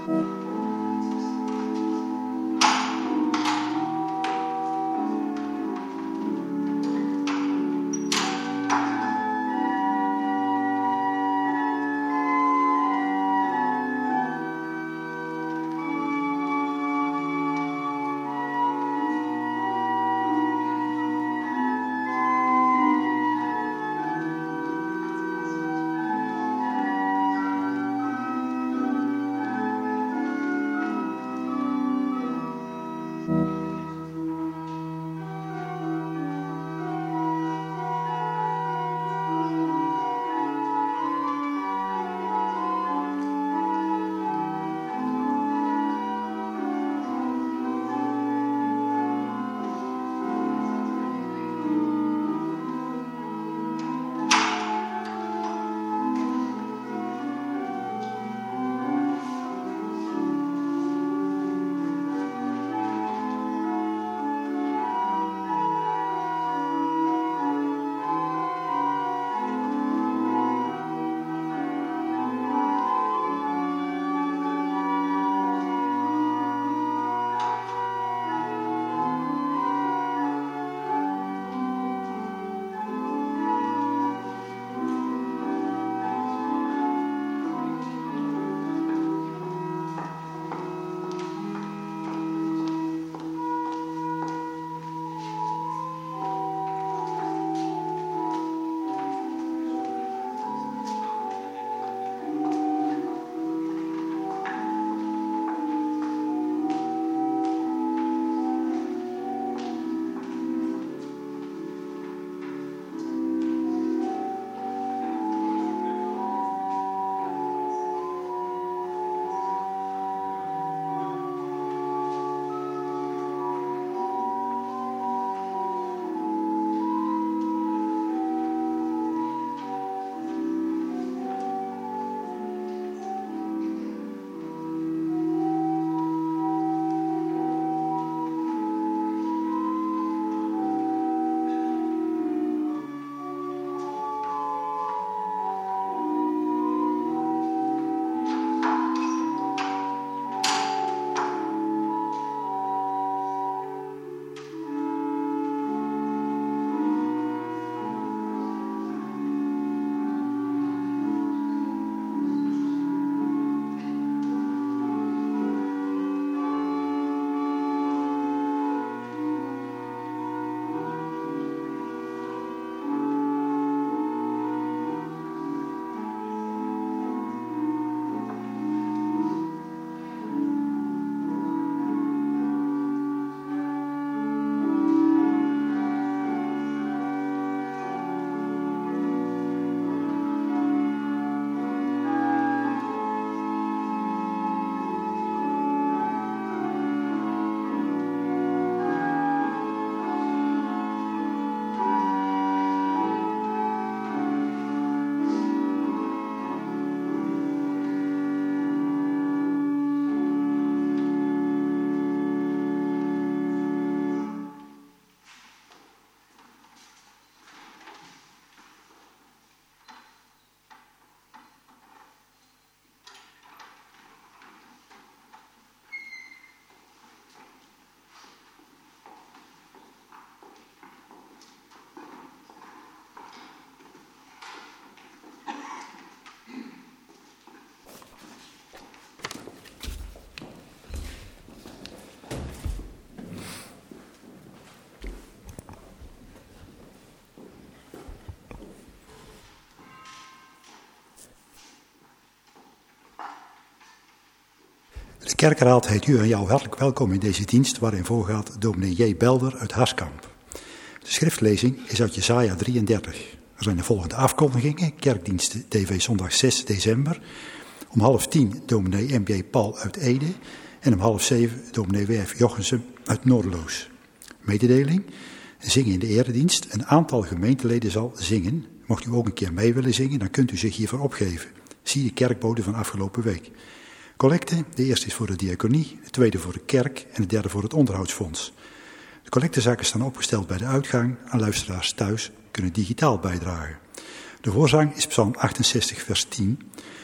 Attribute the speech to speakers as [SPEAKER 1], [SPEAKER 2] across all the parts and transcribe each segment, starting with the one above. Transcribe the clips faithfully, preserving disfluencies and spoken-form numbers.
[SPEAKER 1] De kerkenraad heet u en jou hartelijk welkom in deze dienst waarin voorgaat dominee J. Belder uit Harskamp. De schriftlezing is uit Jesaja drieëndertig. Er zijn de volgende afkondigingen: kerkdiensten D V zondag zes december. Om half tien dominee M J Paul uit Ede en om half zeven dominee W F Jochensum uit Noordeloos. Mededeling: zingen in de eredienst. Een aantal gemeenteleden zal zingen. Mocht u ook een keer mee willen zingen, dan kunt u zich hiervoor opgeven. Zie de kerkbode van afgelopen week. Collecte, de eerste is voor de diaconie, de tweede voor de kerk en de derde voor het onderhoudsfonds. De collectezaken staan opgesteld bij de uitgang en luisteraars thuis kunnen digitaal bijdragen. De voorzang is Psalm achtenzestig vers tien.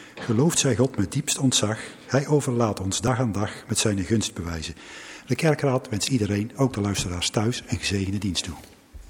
[SPEAKER 1] Geloofd zij God met diepst ontzag. Hij overlaat ons dag aan dag met zijn gunstbewijzen. De kerkraad wenst iedereen, ook de luisteraars thuis, een gezegende dienst toe.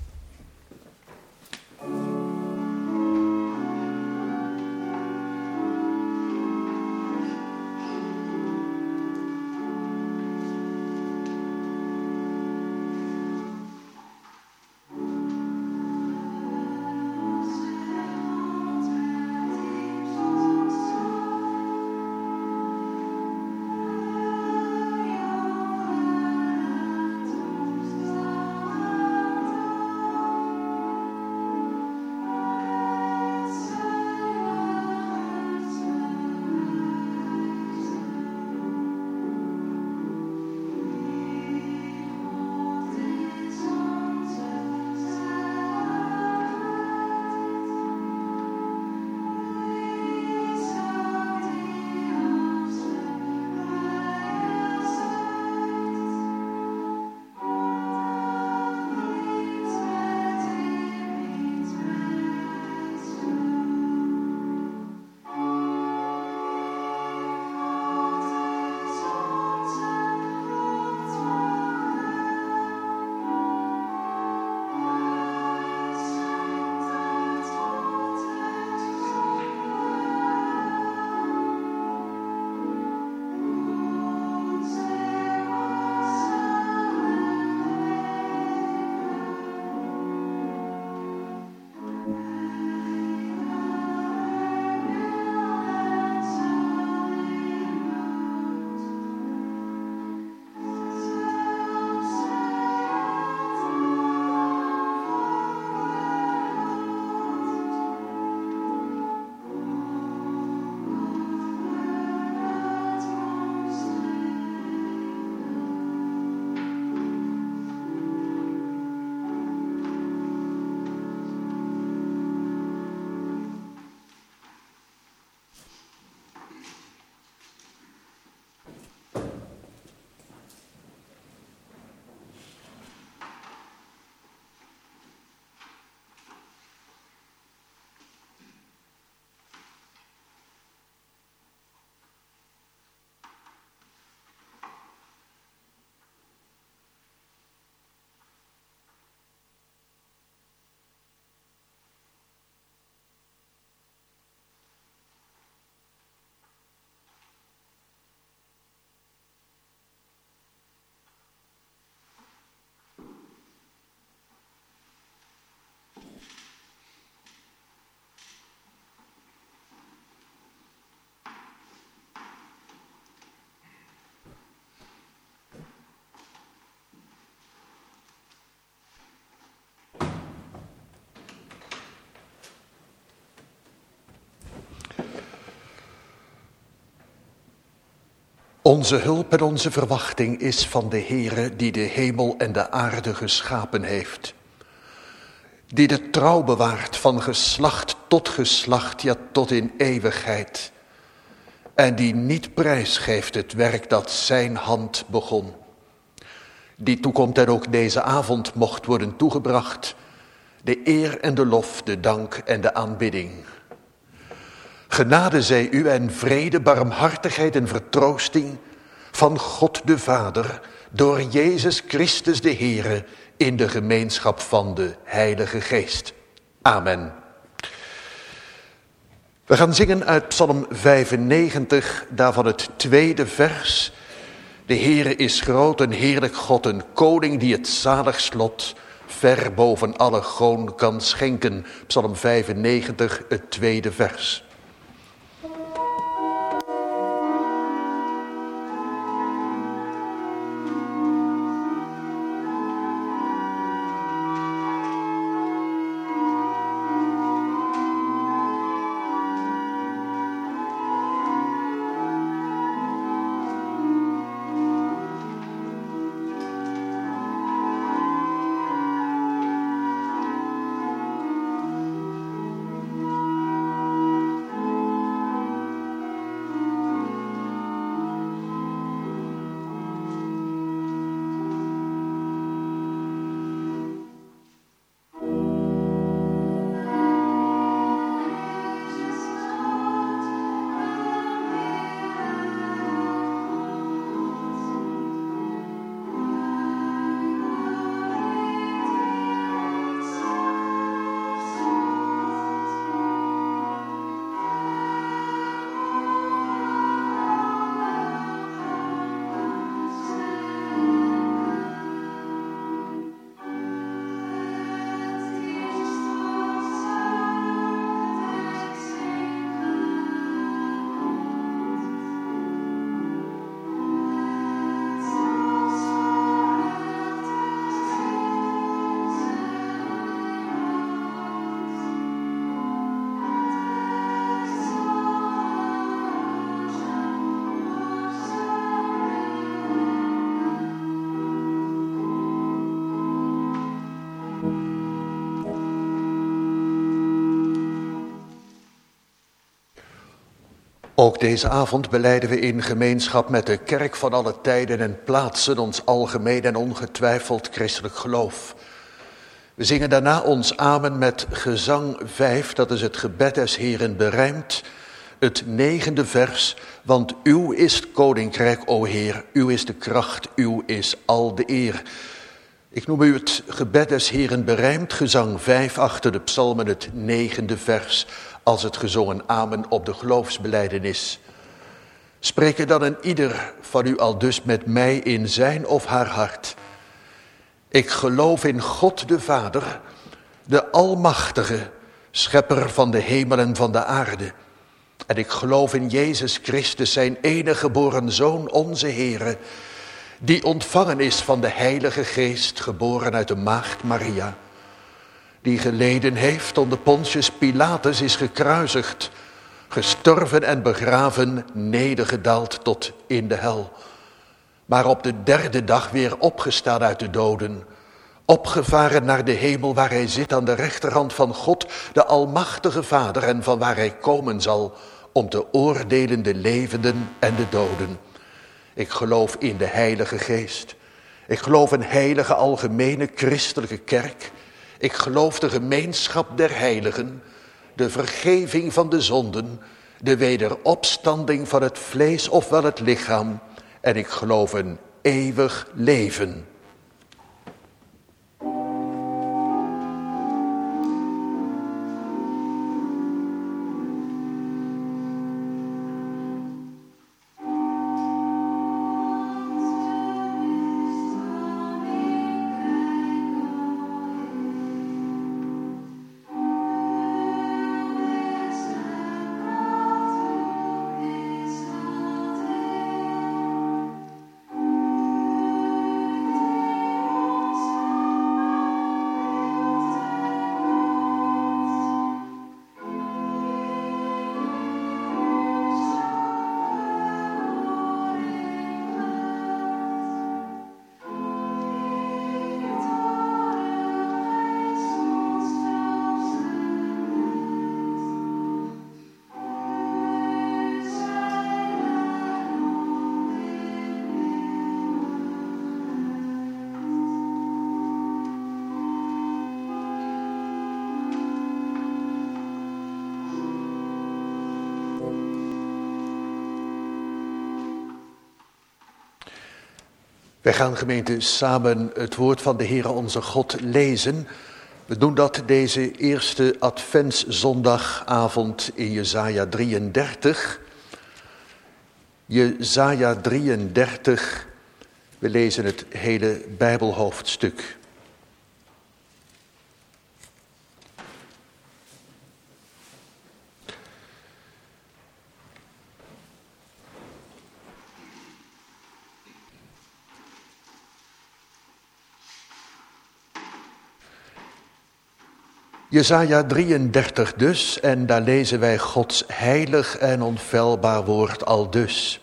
[SPEAKER 2] Onze hulp en onze verwachting is van de Heere die de hemel en de aarde geschapen heeft. Die de trouw bewaart van geslacht tot geslacht, ja tot in eeuwigheid. En die niet prijsgeeft het werk dat zijn hand begon. Die toekomt en ook deze avond mocht worden toegebracht. De eer en de lof, de dank en de aanbidding. Genade zij u en vrede, barmhartigheid en vertroosting van God de Vader door Jezus Christus de Heere in de gemeenschap van de Heilige Geest. Amen. We gaan zingen uit Psalm vijfennegentig, daarvan het tweede vers. De Heere is groot, een heerlijk God, een koning die het zalig slot ver boven alle goon kan schenken. Psalm vijfennegentig, het tweede vers. Ook deze avond belijden we in gemeenschap met de kerk van alle tijden en plaatsen ons algemeen en ongetwijfeld christelijk geloof. We zingen daarna ons amen met gezang vijf, dat is het gebed des Heeren berijmd, het negende vers, want uw is het koninkrijk, o Heer, uw is de kracht, uw is al de eer. Ik noem u het gebed des Heeren berijmd, gezang vijf achter de psalmen, het negende vers, als het gezongen amen op de geloofsbelijdenis. Spreken dan een ieder van u al dus met mij in zijn of haar hart. Ik geloof in God de Vader, de Almachtige, schepper van de hemel en van de aarde. En ik geloof in Jezus Christus, zijn enige geboren Zoon, onze Heere, die ontvangen is van de Heilige Geest, geboren uit de maagd Maria, die geleden heeft onder Pontius Pilatus, is gekruisigd, gestorven en begraven, nedergedaald tot in de hel, maar op de derde dag weer opgestaan uit de doden, opgevaren naar de hemel waar hij zit aan de rechterhand van God, de Almachtige Vader, en van waar hij komen zal om te oordelen de levenden en de doden. Ik geloof in de Heilige Geest. Ik geloof een heilige algemene christelijke kerk. Ik geloof de gemeenschap der heiligen, de vergeving van de zonden, de wederopstanding van het vlees ofwel het lichaam. En ik geloof een eeuwig leven. Wij gaan, gemeente, samen het woord van de Heere onze God lezen. We doen dat deze eerste adventszondagavond in Jesaja drieëndertig. Jesaja drieëndertig, we lezen het hele Bijbelhoofdstuk. Jesaja drieëndertig dus, en daar lezen wij Gods heilig en onfeilbaar woord aldus.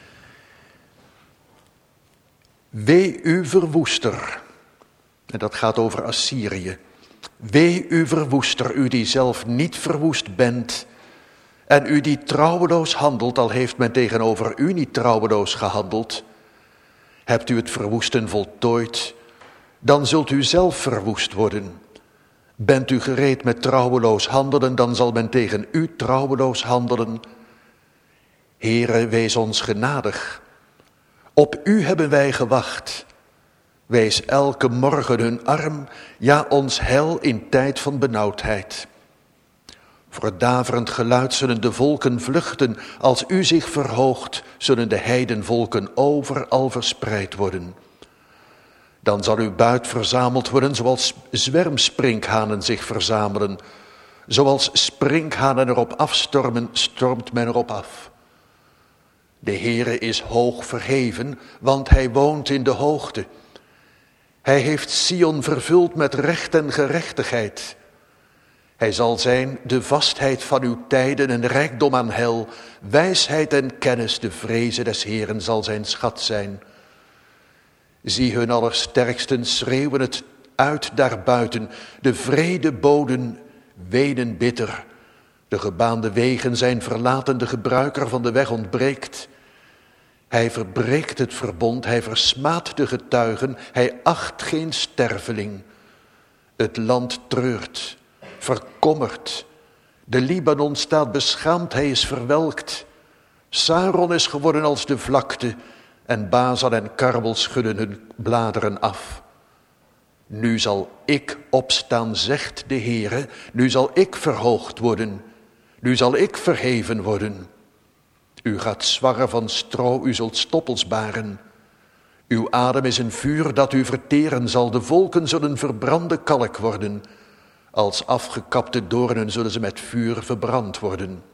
[SPEAKER 2] Wee u verwoester, en dat gaat over Assyrië. Wee u verwoester, u die zelf niet verwoest bent, en u die trouweloos handelt, al heeft men tegenover u niet trouweloos gehandeld. Hebt u het verwoesten voltooid, dan zult u zelf verwoest worden. Bent u gereed met trouweloos handelen, dan zal men tegen u trouweloos handelen. Heere, wees ons genadig. Op u hebben wij gewacht. Wees elke morgen hun arm, ja ons heil in tijd van benauwdheid. Voor daverend geluid zullen de volken vluchten. Als u zich verhoogt, zullen de heidenvolken overal verspreid worden. Dan zal uw buit verzameld worden zoals zwermsprinkhanen zich verzamelen. Zoals sprinkhanen erop afstormen, stormt men erop af. De Heere is hoog verheven, want hij woont in de hoogte. Hij heeft Sion vervuld met recht en gerechtigheid. Hij zal zijn de vastheid van uw tijden en rijkdom aan heil. Wijsheid en kennis, de vreze des Heeren zal zijn schat zijn. Zie hun allersterksten schreeuwen het uit daarbuiten. De vredeboden wenen bitter. De gebaande wegen zijn verlaten, de gebruiker van de weg ontbreekt. Hij verbreekt het verbond, hij versmaadt de getuigen, hij acht geen sterveling. Het land treurt, verkommert. De Libanon staat beschaamd, hij is verwelkt. Saron is geworden als de vlakte en Bazan en Karmel schudden hun bladeren af. Nu zal ik opstaan, zegt de Heere, nu zal ik verhoogd worden, nu zal ik verheven worden. U gaat zwarren van stro, u zult stoppels baren. Uw adem is een vuur dat u verteren zal, de volken zullen verbrande kalk worden. Als afgekapte doornen zullen ze met vuur verbrand worden.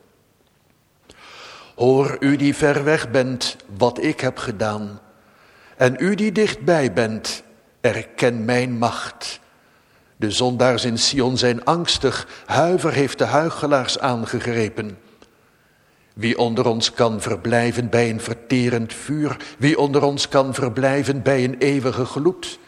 [SPEAKER 2] Hoor u die ver weg bent, wat ik heb gedaan. En u die dichtbij bent, erken mijn macht. De zondaars in Sion zijn angstig, huiver heeft de huichelaars aangegrepen. Wie onder ons kan verblijven bij een verterend vuur, wie onder ons kan verblijven bij een eeuwige gloed.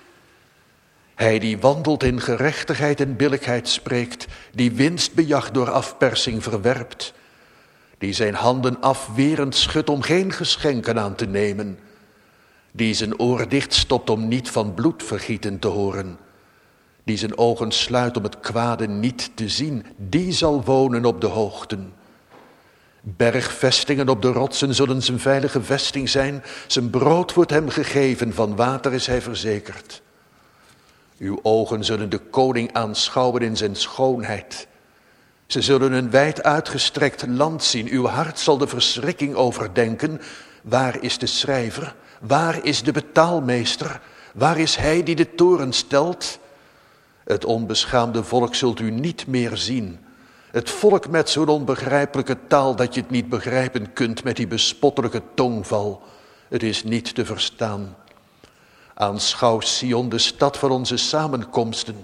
[SPEAKER 2] Hij die wandelt in gerechtigheid en billijkheid spreekt, die winst bejacht door afpersing verwerpt, die zijn handen afwerend schudt om geen geschenken aan te nemen, die zijn oor dicht stopt om niet van bloedvergieten te horen, die zijn ogen sluit om het kwade niet te zien, die zal wonen op de hoogten. Bergvestingen op de rotsen zullen zijn veilige vesting zijn, zijn brood wordt hem gegeven, van water is hij verzekerd. Uw ogen zullen de koning aanschouwen in zijn schoonheid. Ze zullen een wijd uitgestrekt land zien, uw hart zal de verschrikking overdenken. Waar is de schrijver? Waar is de betaalmeester? Waar is hij die de toren stelt? Het onbeschaamde volk zult u niet meer zien. Het volk met zo'n onbegrijpelijke taal dat je het niet begrijpen kunt, met die bespottelijke tongval. Het is niet te verstaan. Aanschouw Sion, de stad van onze samenkomsten.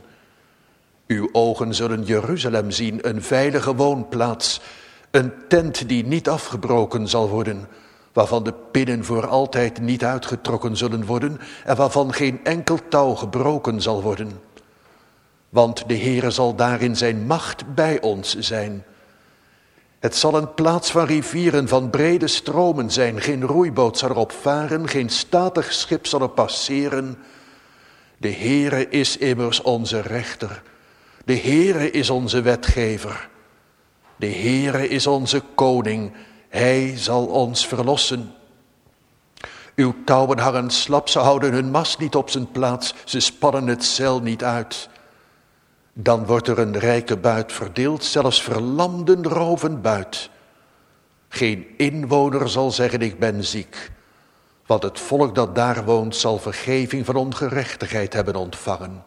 [SPEAKER 2] Uw ogen zullen Jeruzalem zien, een veilige woonplaats. Een tent die niet afgebroken zal worden, waarvan de pinnen voor altijd niet uitgetrokken zullen worden en waarvan geen enkel touw gebroken zal worden. Want de Heere zal daarin zijn macht bij ons zijn. Het zal een plaats van rivieren, van brede stromen zijn. Geen roeiboot zal erop varen, geen statig schip zal er passeren. De Heere is immers onze rechter. De Heere is onze wetgever. De Heere is onze koning. Hij zal ons verlossen. Uw touwen hangen slap, ze houden hun mast niet op zijn plaats. Ze spannen het zeil niet uit. Dan wordt er een rijke buit verdeeld, zelfs verlamden roven buit. Geen inwoner zal zeggen ik ben ziek, want het volk dat daar woont zal vergeving van ongerechtigheid hebben ontvangen.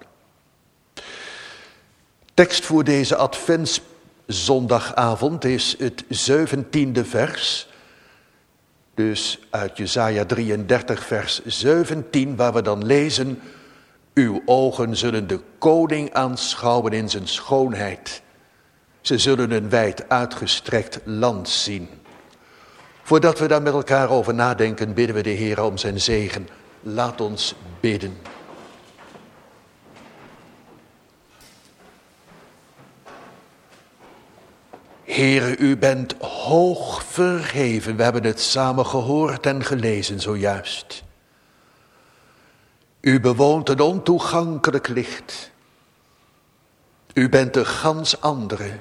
[SPEAKER 2] Tekst voor deze adventszondagavond is het zeventiende vers. Dus uit Jesaja drieëndertig vers zeventien, waar we dan lezen: uw ogen zullen de koning aanschouwen in zijn schoonheid. Ze zullen een wijd uitgestrekt land zien. Voordat we daar met elkaar over nadenken, bidden we de Heer om zijn zegen. Laat ons bidden. Heere, u bent hoog verheven. We hebben het samen gehoord en gelezen zojuist. U bewoont een ontoegankelijk licht. U bent de gans andere.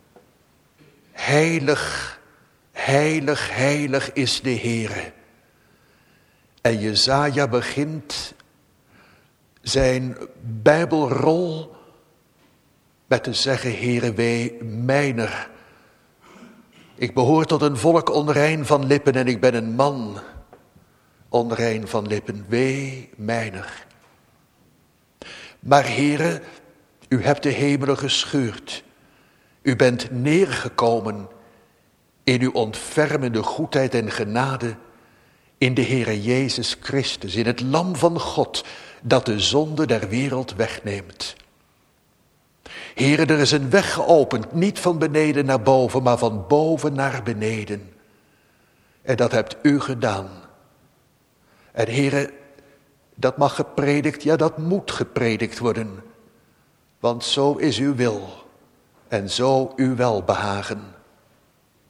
[SPEAKER 2] Heilig, heilig, heilig is de Heere. En Jesaja begint zijn Bijbelrol met te zeggen: Heere, wee mijner. Ik behoor tot een volk onrein van lippen en ik ben een man onrein van lippen, wee mijner. Maar Heere, u hebt de hemelen gescheurd. U bent neergekomen in uw ontfermende goedheid en genade in de Heere Jezus Christus, in het Lam van God dat de zonde der wereld wegneemt. Heere, er is een weg geopend, niet van beneden naar boven, maar van boven naar beneden. En dat hebt u gedaan. En Heere, dat mag gepredikt, ja dat moet gepredikt worden. Want zo is uw wil en zo uw welbehagen.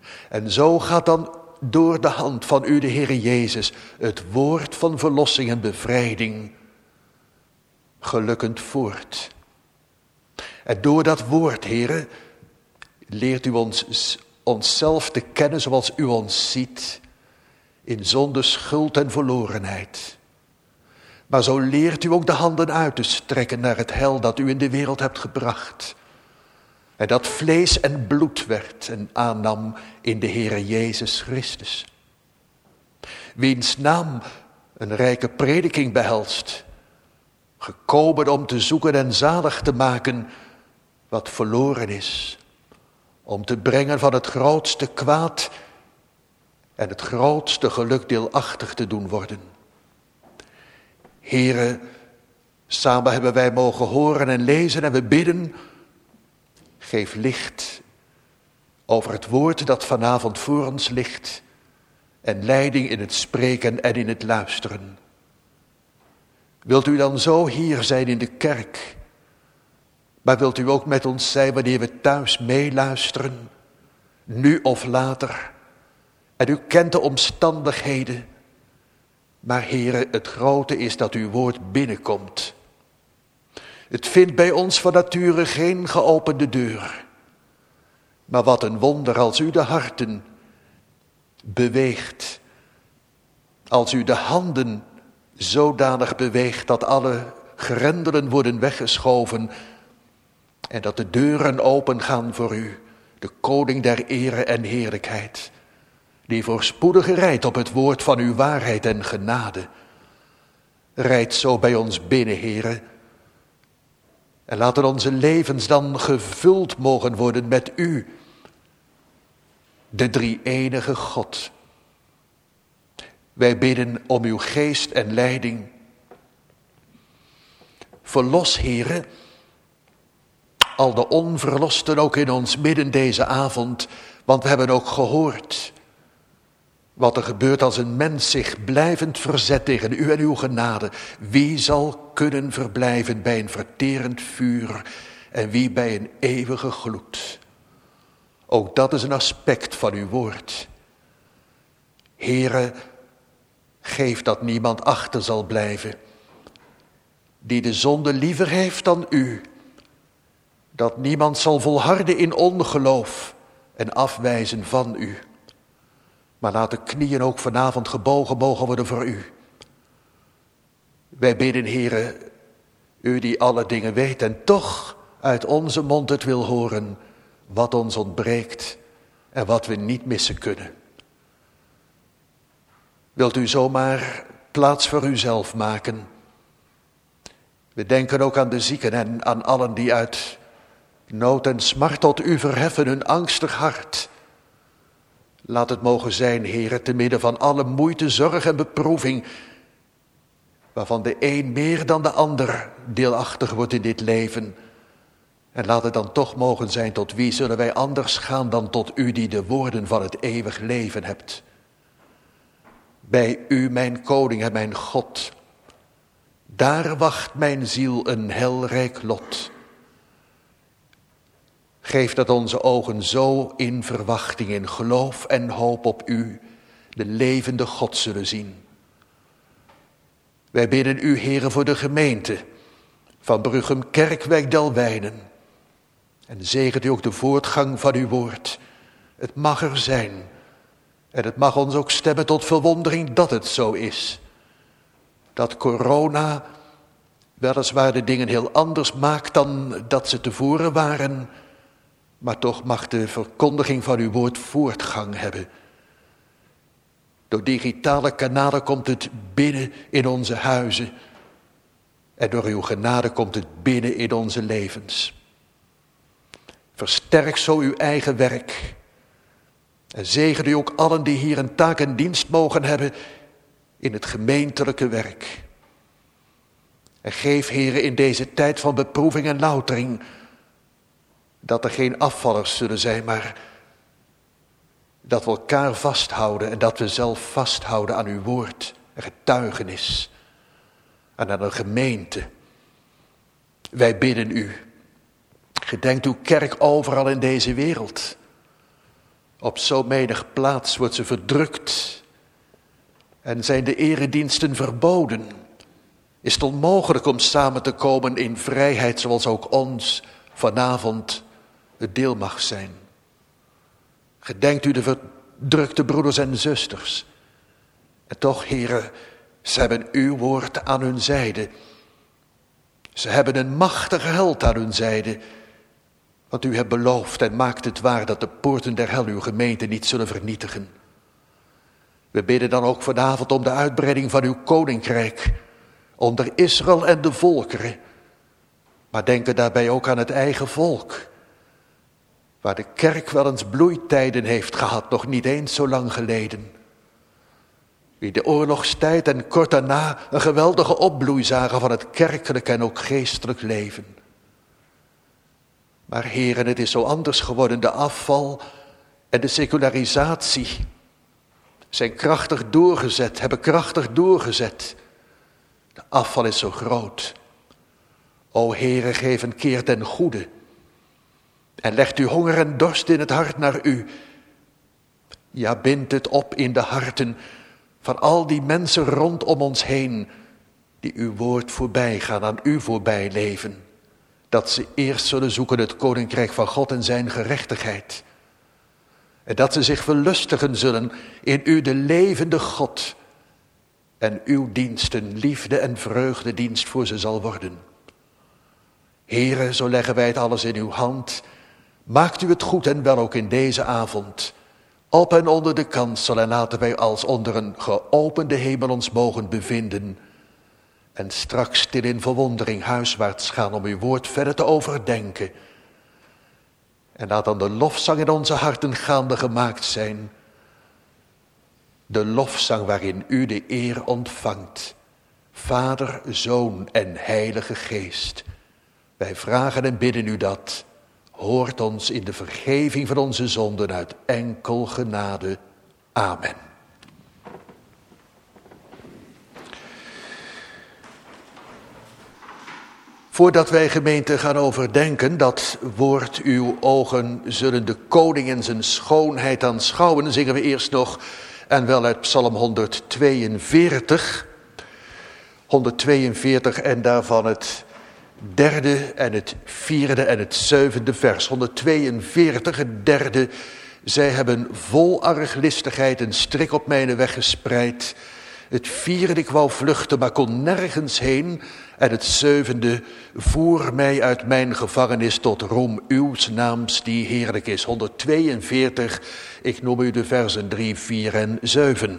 [SPEAKER 2] En zo gaat dan door de hand van u, de Heere Jezus, het woord van verlossing en bevrijding gelukkend voort. En door dat woord, Heere, leert u ons onszelf te kennen zoals u ons ziet, in zonde, schuld en verlorenheid. Maar zo leert u ook de handen uit te strekken naar het heil dat u in de wereld hebt gebracht. En dat vlees en bloed werd en aannam in de Heere Jezus Christus. Wiens naam een rijke prediking behelst, gekomen om te zoeken en zalig te maken wat verloren is, om te brengen van het grootste kwaad en het grootste geluk deelachtig te doen worden. Heere, samen hebben wij mogen horen en lezen en we bidden, geef licht over het woord dat vanavond voor ons ligt en leiding in het spreken en in het luisteren. Wilt u dan zo hier zijn in de kerk, maar wilt u ook met ons zijn wanneer we thuis meeluisteren, nu of later. En u kent de omstandigheden, maar Heere, het grote is dat uw woord binnenkomt. Het vindt bij ons van nature geen geopende deur. Maar wat een wonder als u de harten beweegt. Als u de handen zodanig beweegt dat alle grendelen worden weggeschoven. En dat de deuren open gaan voor u, de koning der ere en heerlijkheid. Die voorspoedig rijdt op het woord van uw waarheid en genade. Rijd zo bij ons binnen, Heere. En laten onze levens dan gevuld mogen worden met u, de drie-enige God. Wij bidden om uw geest en leiding. Verlos, Heere, al de onverlosten ook in ons midden deze avond, want we hebben ook gehoord wat er gebeurt als een mens zich blijvend verzet tegen u en uw genade. Wie zal kunnen verblijven bij een verterend vuur en wie bij een eeuwige gloed? Ook dat is een aspect van uw woord. Heere, geef dat niemand achter zal blijven, die de zonde liever heeft dan u. Dat niemand zal volharden in ongeloof en afwijzen van u. Maar laat de knieën ook vanavond gebogen mogen worden voor u. Wij bidden, Heere, u die alle dingen weet en toch uit onze mond het wil horen wat ons ontbreekt en wat we niet missen kunnen. Wilt u zomaar plaats voor uzelf maken? We denken ook aan de zieken en aan allen die uit nood en smart tot u verheffen hun angstig hart. Laat het mogen zijn, Heere, te midden van alle moeite, zorg en beproeving, waarvan de een meer dan de ander deelachtig wordt in dit leven. En laat het dan toch mogen zijn, tot wie zullen wij anders gaan dan tot u die de woorden van het eeuwig leven hebt. Bij u, mijn koning en mijn God, daar wacht mijn ziel een heilrijk lot. Geef dat onze ogen zo in verwachting, in geloof en hoop op u, de levende God, zullen zien. Wij bidden u, Heere, voor de gemeente van Bruchem Kerkwijk Delwijnen. En zegent u ook de voortgang van uw woord. Het mag er zijn. En het mag ons ook stemmen tot verwondering dat het zo is. Dat corona weliswaar de dingen heel anders maakt dan dat ze tevoren waren, maar toch mag de verkondiging van uw woord voortgang hebben. Door digitale kanalen komt het binnen in onze huizen. En door uw genade komt het binnen in onze levens. Versterk zo uw eigen werk. En zegen u ook allen die hier een taak en dienst mogen hebben in het gemeentelijke werk. En geef, Heere, in deze tijd van beproeving en loutering, dat er geen afvallers zullen zijn, maar dat we elkaar vasthouden en dat we zelf vasthouden aan uw woord en getuigenis en aan een gemeente. Wij bidden u, gedenkt uw kerk overal in deze wereld. Op zo menig plaats wordt ze verdrukt en zijn de erediensten verboden. Is het onmogelijk om samen te komen in vrijheid zoals ook ons vanavond het deel mag zijn. Gedenkt u de verdrukte broeders en zusters. En toch, heren, ze hebben uw woord aan hun zijde. Ze hebben een machtige held aan hun zijde. Want u hebt beloofd en maakt het waar dat de poorten der hel uw gemeente niet zullen vernietigen. We bidden dan ook vanavond om de uitbreiding van uw koninkrijk. Onder Israël en de volkeren. Maar denken daarbij ook aan het eigen volk. Waar de kerk wel eens bloeitijden heeft gehad, nog niet eens zo lang geleden. Wie de oorlogstijd en kort daarna een geweldige opbloei zagen van het kerkelijk en ook geestelijk leven. Maar heren, het is zo anders geworden. De afval en de secularisatie zijn krachtig doorgezet, hebben krachtig doorgezet. De afval is zo groot. O heren, geef een keer ten goede. En legt uw honger en dorst in het hart naar u. Ja, bind het op in de harten van al die mensen rondom ons heen, die uw woord voorbij gaan, aan u voorbij leven. Dat ze eerst zullen zoeken het koninkrijk van God en zijn gerechtigheid. En dat ze zich verlustigen zullen in u, de levende God. En uw diensten, liefde en vreugdedienst voor ze zal worden. Here, zo leggen wij het alles in uw hand. Maakt u het goed en wel ook in deze avond. Op en onder de kansel en laten wij als onder een geopende hemel ons mogen bevinden. En straks stil in verwondering huiswaarts gaan om uw woord verder te overdenken. En laat dan de lofzang in onze harten gaande gemaakt zijn. De lofzang waarin u de eer ontvangt. Vader, Zoon en Heilige Geest. Wij vragen en bidden u dat. Hoort ons in de vergeving van onze zonden uit enkel genade. Amen. Voordat wij gemeente gaan overdenken, dat woord uw ogen zullen de koning en zijn schoonheid aanschouwen, zingen we eerst nog, en wel uit Psalm honderdtweeënveertig. honderdtweeënveertig en daarvan het derde en het vierde en het zevende vers. honderdtweeënveertig, het derde. Zij hebben vol arglistigheid een strik op mijn weg gespreid. Het vierde, ik wou vluchten, maar kon nergens heen. En het zevende, voer mij uit mijn gevangenis tot roem uws naams die heerlijk is. honderdtweeënveertig, ik noem u de versen drie, vier en zeven.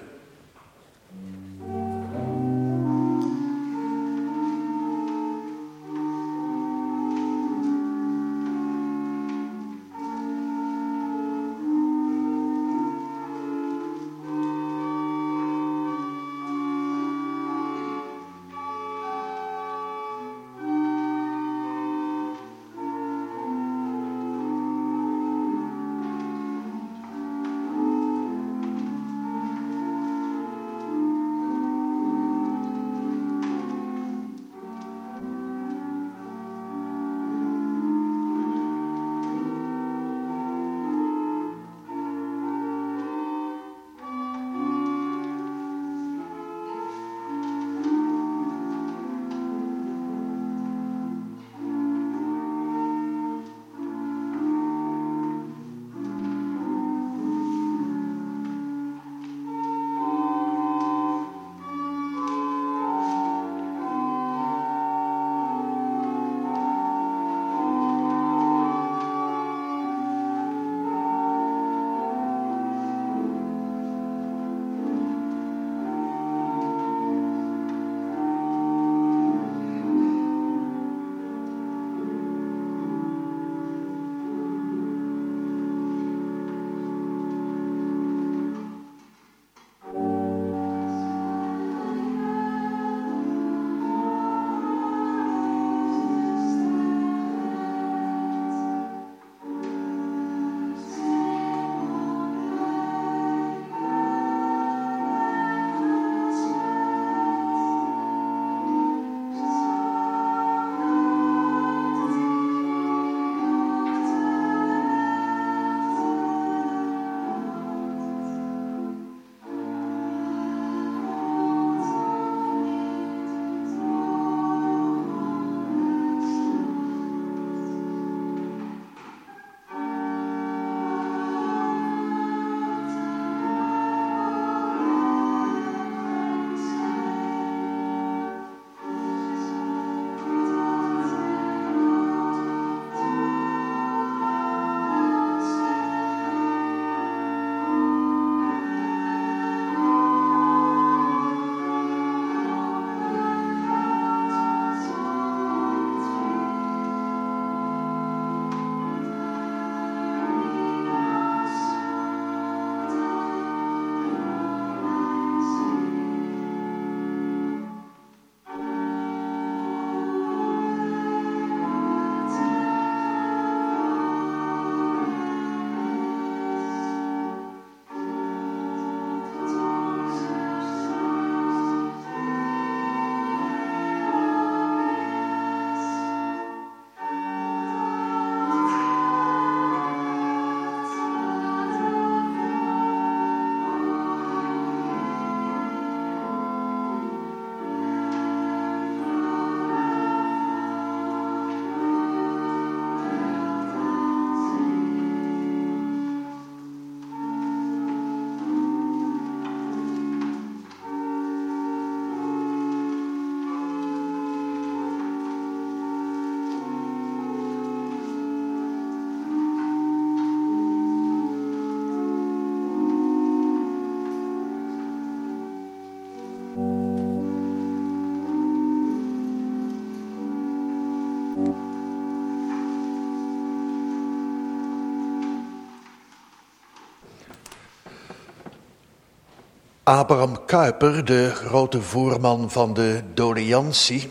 [SPEAKER 2] Abraham Kuyper, de grote voerman van de doleantie,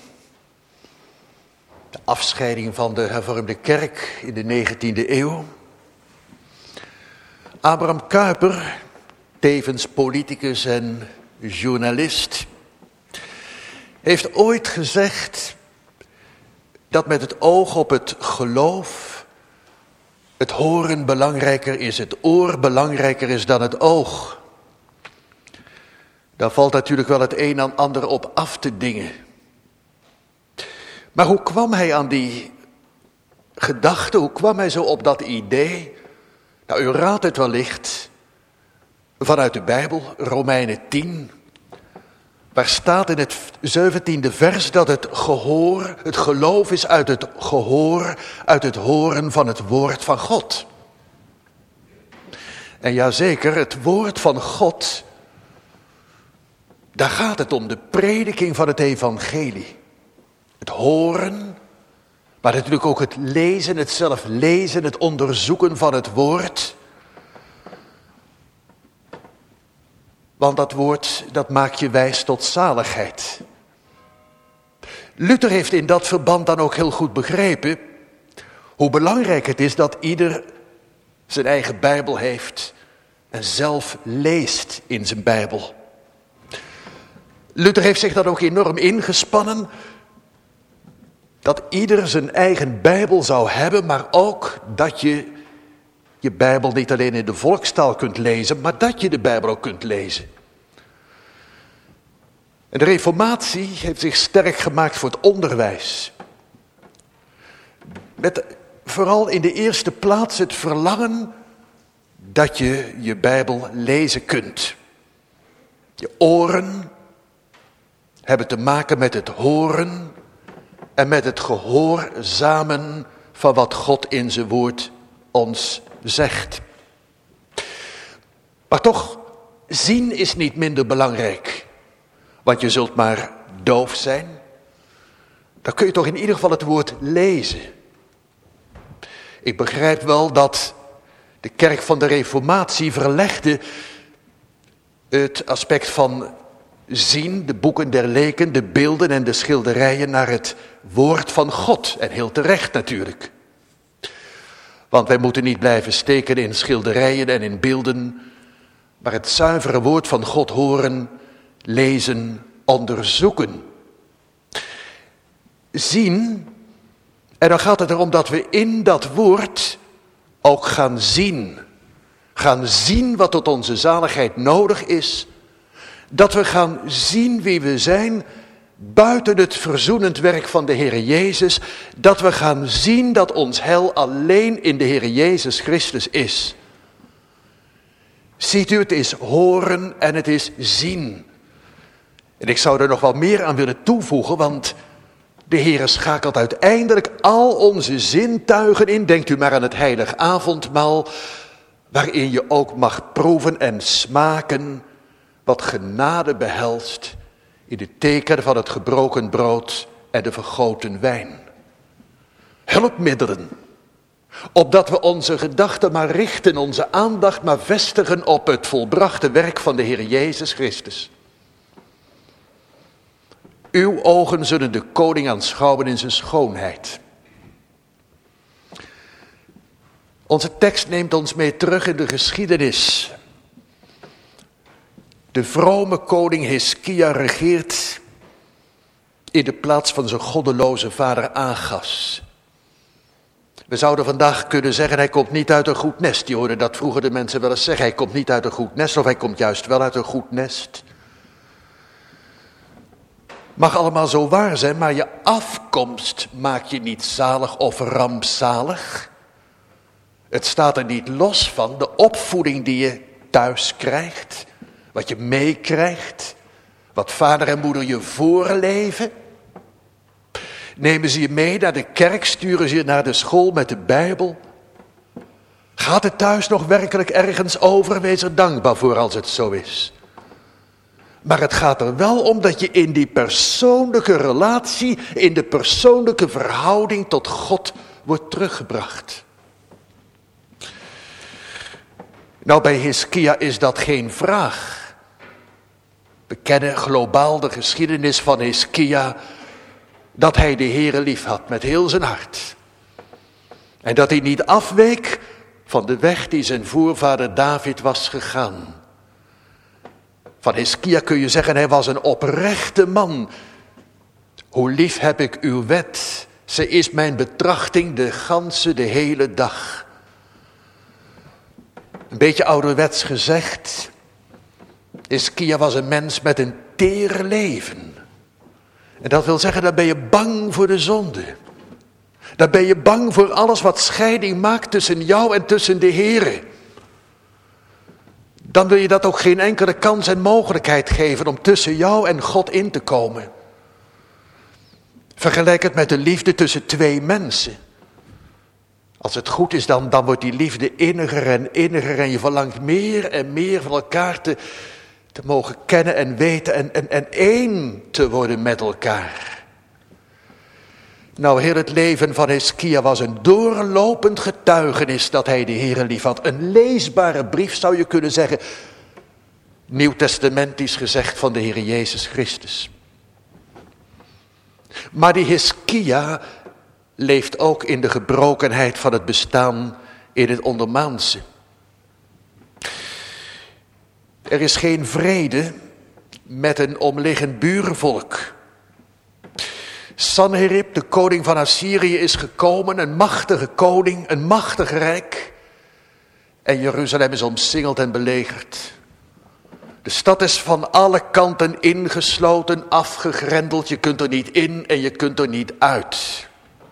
[SPEAKER 2] de afscheiding van de hervormde kerk in de negentiende eeuw. Abraham Kuyper, tevens politicus en journalist, heeft ooit gezegd dat met het oog op het geloof het horen belangrijker is, het oor belangrijker is dan het oog. Daar valt natuurlijk wel het een en ander op af te dingen. Maar hoe kwam hij aan die gedachte, hoe kwam hij zo op dat idee? Nou, u raadt het wellicht vanuit de Bijbel, Romeinen tien, waar staat in het zeventiende vers dat het gehoor, het geloof is uit het gehoor, uit het horen van het woord van God. En jazeker, het woord van God, daar gaat het om, de prediking van het evangelie. Het horen, maar natuurlijk ook het lezen, het zelf lezen, het onderzoeken van het woord. Want dat woord, dat maakt je wijs tot zaligheid. Luther heeft in dat verband dan ook heel goed begrepen hoe belangrijk het is dat ieder zijn eigen Bijbel heeft en zelf leest in zijn Bijbel. Luther heeft zich dan ook enorm ingespannen dat ieder zijn eigen Bijbel zou hebben, maar ook dat je je Bijbel niet alleen in de volkstaal kunt lezen, maar dat je de Bijbel ook kunt lezen. En de Reformatie heeft zich sterk gemaakt voor het onderwijs. Met vooral in de eerste plaats het verlangen dat je je Bijbel lezen kunt. Je oren hebben te maken met het horen en met het gehoorzamen van wat God in zijn woord ons zegt. Maar toch, zien is niet minder belangrijk. Want je zult maar doof zijn. Dan kun je toch in ieder geval het woord lezen. Ik begrijp wel dat de kerk van de Reformatie verlegde het aspect van zien, de boeken der leken, de beelden en de schilderijen naar het woord van God. En heel terecht natuurlijk. Want wij moeten niet blijven steken in schilderijen en in beelden, maar het zuivere woord van God horen, lezen, onderzoeken. Zien, en dan gaat het erom dat we in dat woord ook gaan zien. Gaan zien wat tot onze zaligheid nodig is. Dat we gaan zien wie we zijn buiten het verzoenend werk van de Heer Jezus. Dat we gaan zien dat ons heil alleen in de Heer Jezus Christus is. Ziet u, het is horen en het is zien. En ik zou er nog wel meer aan willen toevoegen, want de Heer schakelt uiteindelijk al onze zintuigen in. Denkt u maar aan het heilig avondmaal, waarin je ook mag proeven en smaken wat genade behelst in de teken van het gebroken brood en de vergoten wijn. Hulpmiddelen, opdat we onze gedachten maar richten, onze aandacht maar vestigen op het volbrachte werk van de Heer Jezus Christus. Uw ogen zullen de koning aanschouwen in zijn schoonheid. Onze tekst neemt ons mee terug in de geschiedenis. De vrome koning Hiskia regeert in de plaats van zijn goddeloze vader Agas. We zouden vandaag kunnen zeggen, hij komt niet uit een goed nest. Je hoorde dat vroeger de mensen wel eens zeggen, hij komt niet uit een goed nest, of hij komt juist wel uit een goed nest. Mag allemaal zo waar zijn, maar je afkomst maakt je niet zalig of rampzalig. Het staat er niet los van, de opvoeding die je thuis krijgt, wat je meekrijgt, wat vader en moeder je voorleven. Nemen ze je mee naar de kerk, sturen ze je naar de school met de Bijbel. Gaat het thuis nog werkelijk ergens over? Wees er dankbaar voor als het zo is. Maar het gaat er wel om dat je in die persoonlijke relatie, in de persoonlijke verhouding tot God wordt teruggebracht. Nou, bij Hiskia is dat geen vraag. We kennen globaal de geschiedenis van Hiskia, dat hij de Heere lief had met heel zijn hart. En dat hij niet afweek van de weg die zijn voorvader David was gegaan. Van Hiskia kun je zeggen, hij was een oprechte man. Hoe lief heb ik uw wet, ze is mijn betrachting de ganse, de hele dag. Een beetje ouderwets gezegd, Hiskia was een mens met een tere leven. En dat wil zeggen, dan ben je bang voor de zonde. Dan ben je bang voor alles wat scheiding maakt tussen jou en tussen de Heere. Dan wil je dat ook geen enkele kans en mogelijkheid geven om tussen jou en God in te komen. Vergelijk het met de liefde tussen twee mensen. Als het goed is, dan, dan wordt die liefde inniger en inniger en je verlangt meer en meer van elkaar te, te mogen kennen en weten en, en, en één te worden met elkaar. Nou, heel het leven van Hiskia was een doorlopend getuigenis dat hij de Heere lief had. Een leesbare brief zou je kunnen zeggen, nieuwtestamentisch gezegd van de Heere Jezus Christus. Maar die Hiskia leeft ook in de gebrokenheid van het bestaan in het ondermaanse. Er is geen vrede met een omliggend buurvolk. Sanherib, de koning van Assyrië, is gekomen, een machtige koning, een machtig rijk. En Jeruzalem is omsingeld en belegerd. De stad is van alle kanten ingesloten, afgegrendeld. Je kunt er niet in en je kunt er niet uit.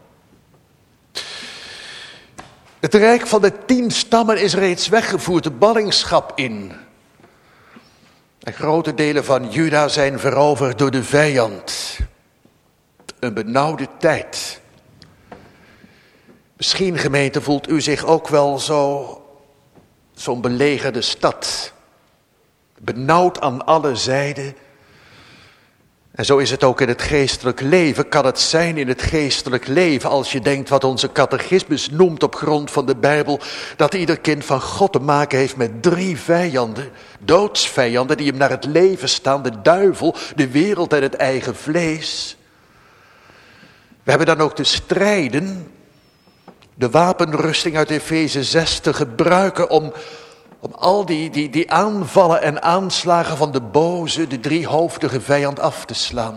[SPEAKER 2] Het rijk van de tien stammen is reeds weggevoerd, de ballingschap in. En grote delen van Juda zijn veroverd door de vijand. Een benauwde tijd. Misschien, gemeente, voelt u zich ook wel zo, zo'n belegerde stad. Benauwd aan alle zijden. En zo is het ook in het geestelijk leven. Kan het zijn in het geestelijk leven, als je denkt wat onze catechismus noemt op grond van de Bijbel, dat ieder kind van God te maken heeft met drie vijanden, doodsvijanden die hem naar het leven staan, de duivel, de wereld en het eigen vlees. We hebben dan ook te strijden, de wapenrusting uit Efeze zes te gebruiken om, om al die, die, die aanvallen en aanslagen van de boze, de driehoofdige vijand af te slaan.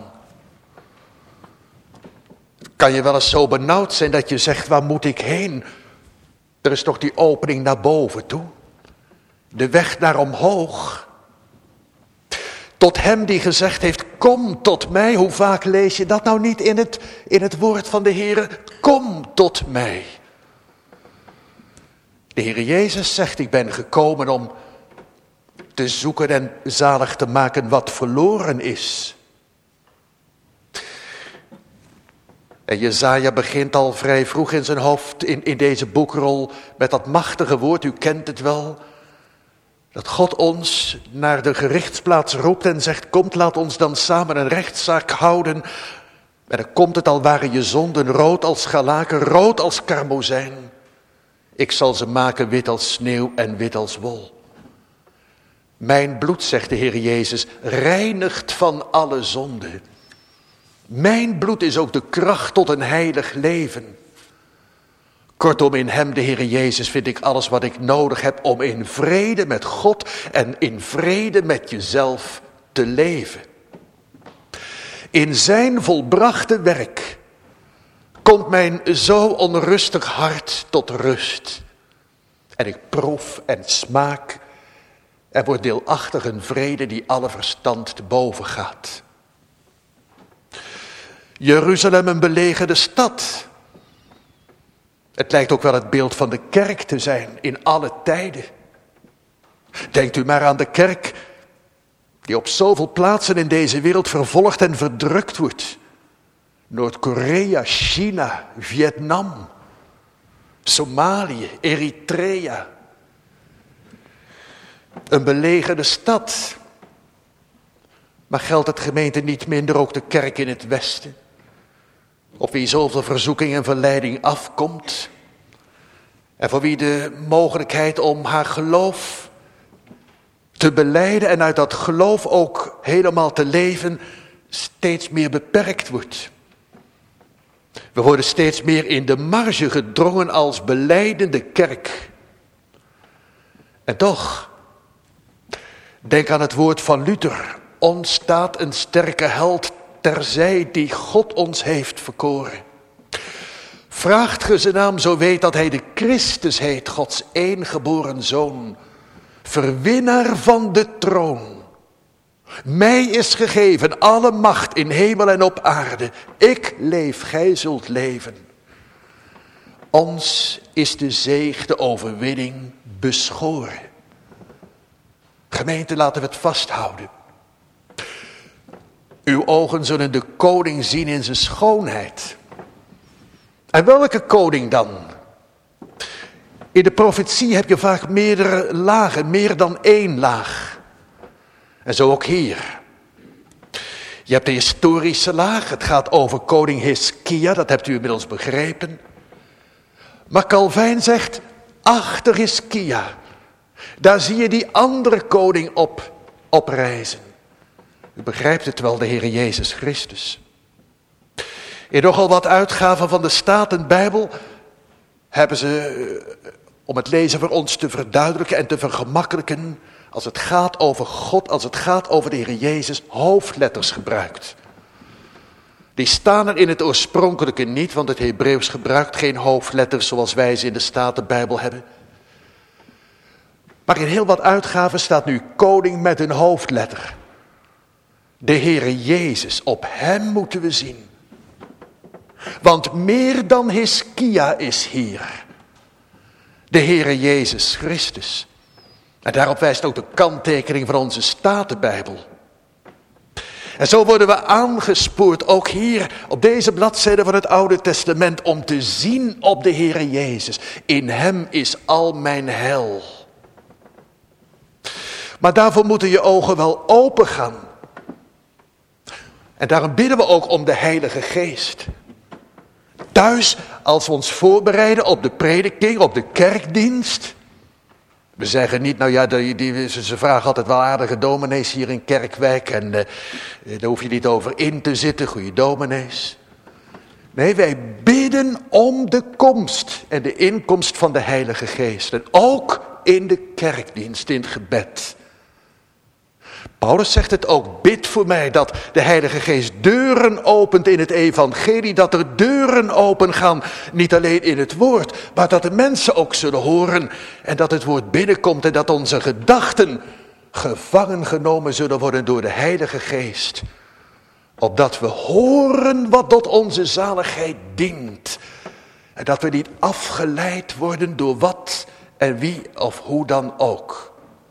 [SPEAKER 2] Kan je wel eens zo benauwd zijn dat je zegt, waar moet ik heen? Er is toch die opening naar boven toe? De weg naar omhoog. Tot hem die gezegd heeft, kom tot mij. Hoe vaak lees je dat nou niet in het, in het woord van de Heere? Kom tot mij. De Heere Jezus zegt, ik ben gekomen om te zoeken en zalig te maken wat verloren is. En Jesaja begint al vrij vroeg in zijn hoofd in, in deze boekrol met dat machtige woord, u kent het wel. Dat God ons naar de gerichtsplaats roept en zegt, komt, laat ons dan samen een rechtszaak houden. En dan komt het, al waren je zonden rood als scharlaken, rood als karmozijn. Ik zal ze maken wit als sneeuw en wit als wol. Mijn bloed, zegt de Heer Jezus, reinigt van alle zonde. Mijn bloed is ook de kracht tot een heilig leven. Kortom, in hem, de Heer Jezus, vind ik alles wat ik nodig heb om in vrede met God en in vrede met jezelf te leven. In zijn volbrachte werk komt mijn zo onrustig hart tot rust. En ik proef en smaak en word deelachtig een vrede die alle verstand te boven gaat. Jeruzalem, een belegerde stad. Het lijkt ook wel het beeld van de kerk te zijn in alle tijden. Denkt u maar aan de kerk die op zoveel plaatsen in deze wereld vervolgd en verdrukt wordt. Noord-Korea, China, Vietnam, Somalië, Eritrea. Een belegerde stad. Maar geldt het, gemeente, niet minder ook de kerk in het Westen? Op wie zoveel verzoeking en verleiding afkomt. En voor wie de mogelijkheid om haar geloof te belijden en uit dat geloof ook helemaal te leven steeds meer beperkt wordt. We worden steeds meer in de marge gedrongen als belijdende kerk. En toch, denk aan het woord van Luther. Ons staat een sterke held terzij die God ons heeft verkoren. Vraagt ge zijn naam, zo weet dat hij de Christus heet, Gods eengeboren Zoon. Verwinnaar van de troon. Mij is gegeven alle macht in hemel en op aarde. Ik leef, gij zult leven. Ons is de zeeg, de overwinning beschoren. Gemeente, laten we het vasthouden. Uw ogen zullen de koning zien in zijn schoonheid. En welke koning dan? In de profetie heb je vaak meerdere lagen, meer dan één laag. En zo ook hier. Je hebt de historische laag, het gaat over koning Hiskia, dat hebt u inmiddels begrepen. Maar Calvijn zegt, achter Hiskia, daar zie je die andere koning op, oprijzen. U begrijpt het wel, de Heer Jezus Christus. In nogal wat uitgaven van de Statenbijbel hebben ze, om het lezen voor ons te verduidelijken en te vergemakkelijken, als het gaat over God, als het gaat over de Heer Jezus, hoofdletters gebruikt. Die staan er in het oorspronkelijke niet, want het Hebreeuws gebruikt geen hoofdletters zoals wij ze in de Statenbijbel hebben. Maar in heel wat uitgaven staat nu koning met een hoofdletter. De Heere Jezus, op hem moeten we zien. Want meer dan Hiskia is hier. De Heere Jezus Christus. En daarop wijst ook de kanttekening van onze Statenbijbel. En zo worden we aangespoord, ook hier op deze bladzijde van het Oude Testament, om te zien op de Heere Jezus. In hem is al mijn heil. Maar daarvoor moeten je ogen wel open gaan. En daarom bidden we ook om de Heilige Geest. Thuis, als we ons voorbereiden op de prediking, op de kerkdienst. We zeggen niet, nou ja, die, die, ze vragen altijd wel aardige dominees hier in Kerkwijk. En uh, daar hoef je niet over in te zitten, goede dominees. Nee, wij bidden om de komst en de inkomst van de Heilige Geest. En ook in de kerkdienst, in het gebed. Paulus zegt het ook, bid voor mij dat de Heilige Geest deuren opent in het evangelie, dat er deuren open gaan, niet alleen in het woord, maar dat de mensen ook zullen horen en dat het woord binnenkomt en dat onze gedachten gevangen genomen zullen worden door de Heilige Geest. Opdat we horen wat tot onze zaligheid dient en dat we niet afgeleid worden door wat en wie of hoe dan ook.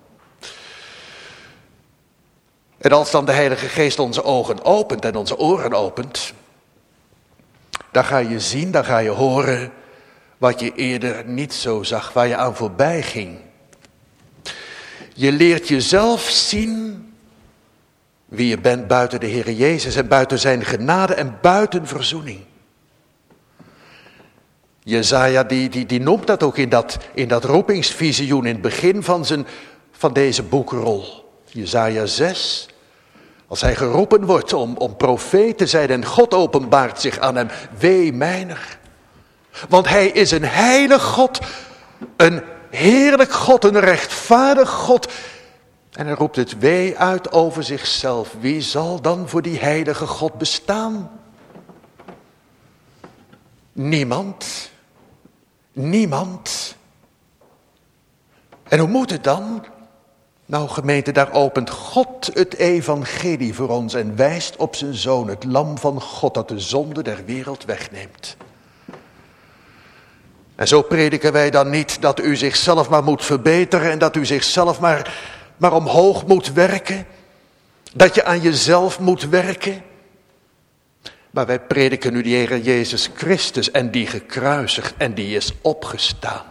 [SPEAKER 2] En als dan de Heilige Geest onze ogen opent en onze oren opent, dan ga je zien, dan ga je horen wat je eerder niet zo zag, waar je aan voorbij ging. Je leert jezelf zien wie je bent buiten de Heer Jezus en buiten zijn genade en buiten verzoening. Jesaja die, die, die noemt dat ook in dat, in dat roepingsvisioen in het begin van, zijn, van deze boekrol. Jesaja zes. Als hij geroepen wordt om, om profeet te zijn en God openbaart zich aan hem. Wee mijner. Want hij is een heilig God. Een heerlijk God. Een rechtvaardig God. En hij roept het wee uit over zichzelf. Wie zal dan voor die heilige God bestaan? Niemand. Niemand. En hoe moet het dan? Nou gemeente, daar opent God het evangelie voor ons en wijst op zijn zoon, het lam van God dat de zonde der wereld wegneemt. En zo prediken wij dan niet dat u zichzelf maar moet verbeteren en dat u zichzelf maar, maar omhoog moet werken. Dat je aan jezelf moet werken. Maar wij prediken nu die Heer Jezus Christus en die gekruisigd en die is opgestaan.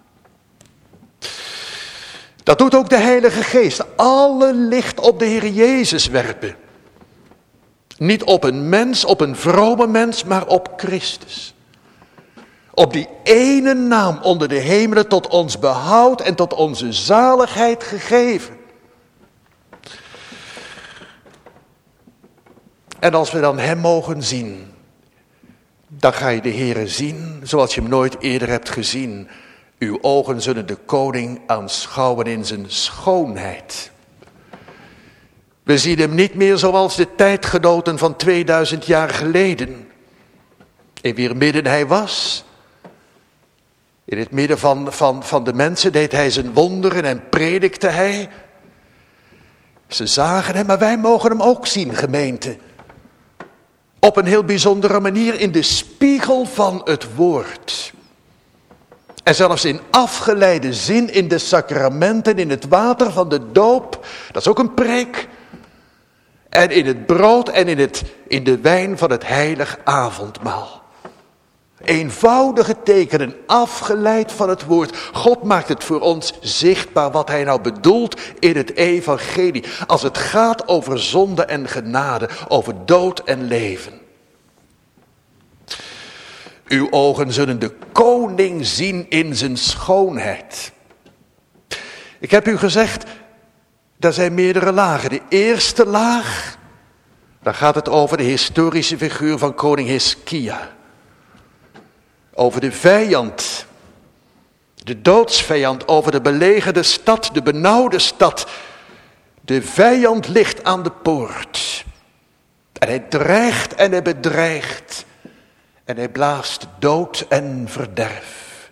[SPEAKER 2] Dat doet ook de Heilige Geest. Alle licht op de Heer Jezus werpen. Niet op een mens, op een vrome mens, maar op Christus. Op die ene naam onder de hemelen tot ons behoud en tot onze zaligheid gegeven. En als we dan hem mogen zien, dan ga je de Heere zien zoals je hem nooit eerder hebt gezien. Uw ogen zullen de koning aanschouwen in zijn schoonheid. We zien hem niet meer zoals de tijdgenoten van tweeduizend jaar geleden. In wier midden hij was. In het midden van, van, van de mensen deed hij zijn wonderen en predikte hij. Ze zagen hem, maar wij mogen hem ook zien, gemeente. Op een heel bijzondere manier in de spiegel van het woord. En zelfs in afgeleide zin in de sacramenten, in het water van de doop. Dat is ook een preek. En in het brood en in, het, in de wijn van het heilig avondmaal. Eenvoudige tekenen, afgeleid van het woord. God maakt het voor ons zichtbaar wat hij nou bedoelt in het evangelie. Als het gaat over zonde en genade, over dood en leven. Uw ogen zullen de koning zien in zijn schoonheid. Ik heb u gezegd, er zijn meerdere lagen. De eerste laag, daar gaat het over de historische figuur van koning Hiskia. Over de vijand, de doodsvijand, over de belegerde stad, de benauwde stad. De vijand ligt aan de poort. En hij dreigt en hij bedreigt. En hij blaast dood en verderf.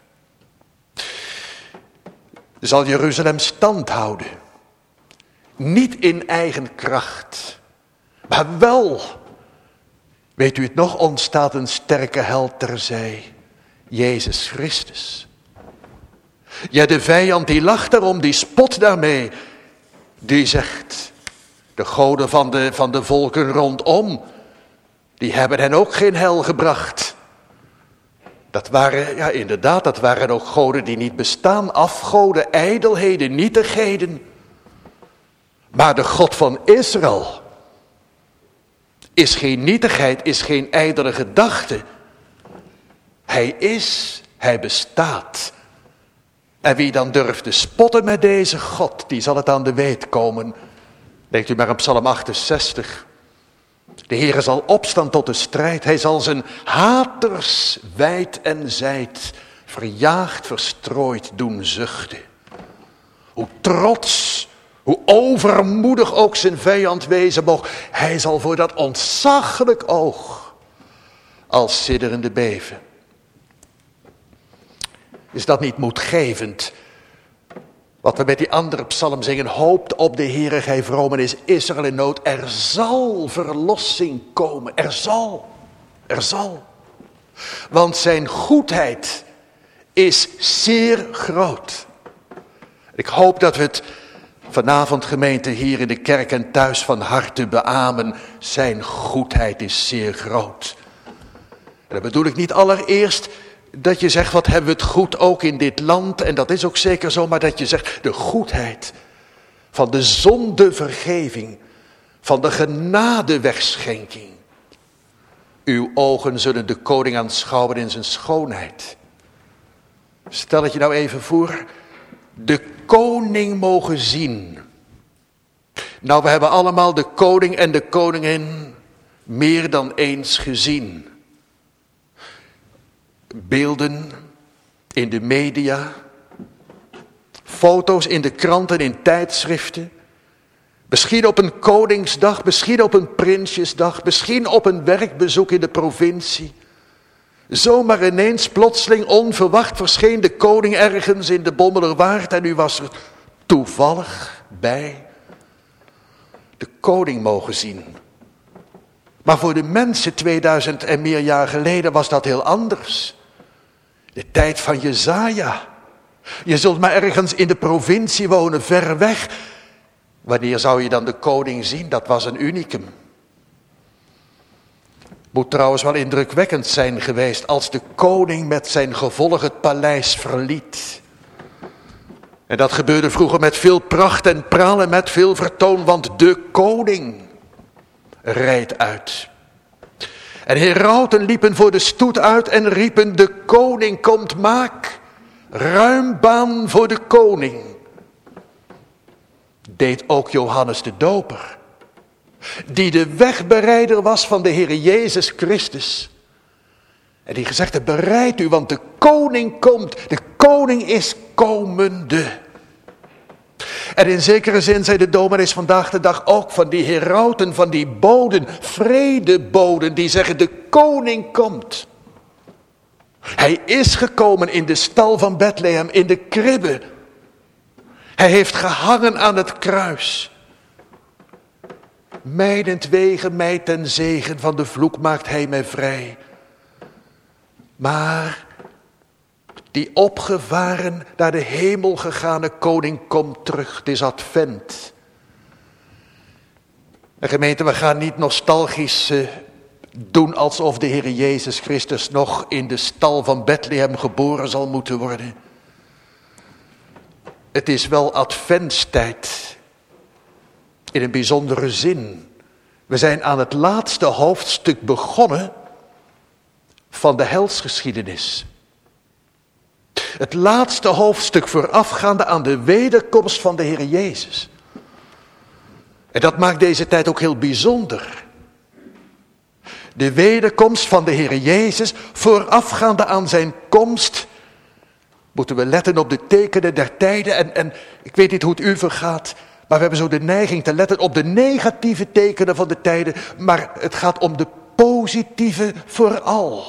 [SPEAKER 2] Zal Jeruzalem stand houden? Niet in eigen kracht, maar wel, weet u het nog, ontstaat een sterke held terzij. Jezus Christus. Ja, de vijand die lacht daarom, die spot daarmee. Die zegt, de goden van de, van de volken rondom, die hebben hen ook geen heil gebracht. Dat waren, ja inderdaad, dat waren ook goden die niet bestaan. Afgoden, ijdelheden, nietigheden. Maar de God van Israël is geen nietigheid, is geen ijdele gedachte. Hij is, hij bestaat. En wie dan durft te spotten met deze God, die zal het aan de weet komen. Denkt u maar aan Psalm achtenzestig. De Heere zal opstaan tot de strijd. Hij zal zijn haters wijd en zijd, verjaagd, verstrooid doen zuchten. Hoe trots, hoe overmoedig ook zijn vijand wezen mocht. Hij zal voor dat ontzaglijk oog als sidderende beven. Is dat niet moedgevend? Wat we met die andere psalm zingen, hoopt op de Heere, gij vromen, is Israël in nood. Er zal verlossing komen, er zal, er zal. Want zijn goedheid is zeer groot. Ik hoop dat we het vanavond, gemeente, hier in de kerk en thuis van harte beamen. Zijn goedheid is zeer groot. En dat bedoel ik niet allereerst dat je zegt, wat hebben we het goed ook in dit land. En dat is ook zeker zo, maar dat je zegt, de goedheid van de zondevergeving, van de genadewegschenking. Uw ogen zullen de koning aanschouwen in zijn schoonheid. Stel het je nou even voor, de koning mogen zien. Nou, we hebben allemaal de koning en de koningin meer dan eens gezien. Beelden in de media, foto's in de kranten, in tijdschriften. Misschien op een koningsdag, misschien op een prinsjesdag, misschien op een werkbezoek in de provincie. Zomaar ineens, plotseling, onverwacht verscheen de koning ergens in de Bommelerwaard en u was er toevallig bij. De koning mogen zien. Maar voor de mensen tweeduizend en meer jaar geleden was dat heel anders. De tijd van Jesaja. Je zult maar ergens in de provincie wonen, ver weg. Wanneer zou je dan de koning zien? Dat was een unicum. Moet trouwens wel indrukwekkend zijn geweest als de koning met zijn gevolg het paleis verliet. En dat gebeurde vroeger met veel pracht en praal en met veel vertoon, want de koning rijdt uit. En herauten liepen voor de stoet uit en riepen, de koning komt, maak ruim baan voor de koning. Deed ook Johannes de Doper. Die de wegbereider was van de Heer Jezus Christus. En die gezegd heeft, bereid u, want de koning komt. De koning is komende. En in zekere zin, zei de dominees vandaag de dag ook, van die herauten, van die boden, vredeboden, die zeggen, de koning komt. Hij is gekomen in de stal van Bethlehem, in de kribbe. Hij heeft gehangen aan het kruis. Mijdentwege mij ten zegen, van de vloek maakt hij mij vrij. Maar die opgevaren, naar de hemel gegane koning komt terug. Het is advent. En gemeente, we gaan niet nostalgisch uh, doen alsof de Heer Jezus Christus nog in de stal van Bethlehem geboren zal moeten worden. Het is wel adventstijd. In een bijzondere zin. We zijn aan het laatste hoofdstuk begonnen van de helsgeschiedenis. Het laatste hoofdstuk voorafgaande aan de wederkomst van de Heer Jezus. En dat maakt deze tijd ook heel bijzonder. De wederkomst van de Heer Jezus, voorafgaande aan zijn komst, moeten we letten op de tekenen der tijden. En, en ik weet niet hoe het u vergaat, maar we hebben zo de neiging te letten op de negatieve tekenen van de tijden. Maar het gaat om de positieve vooral.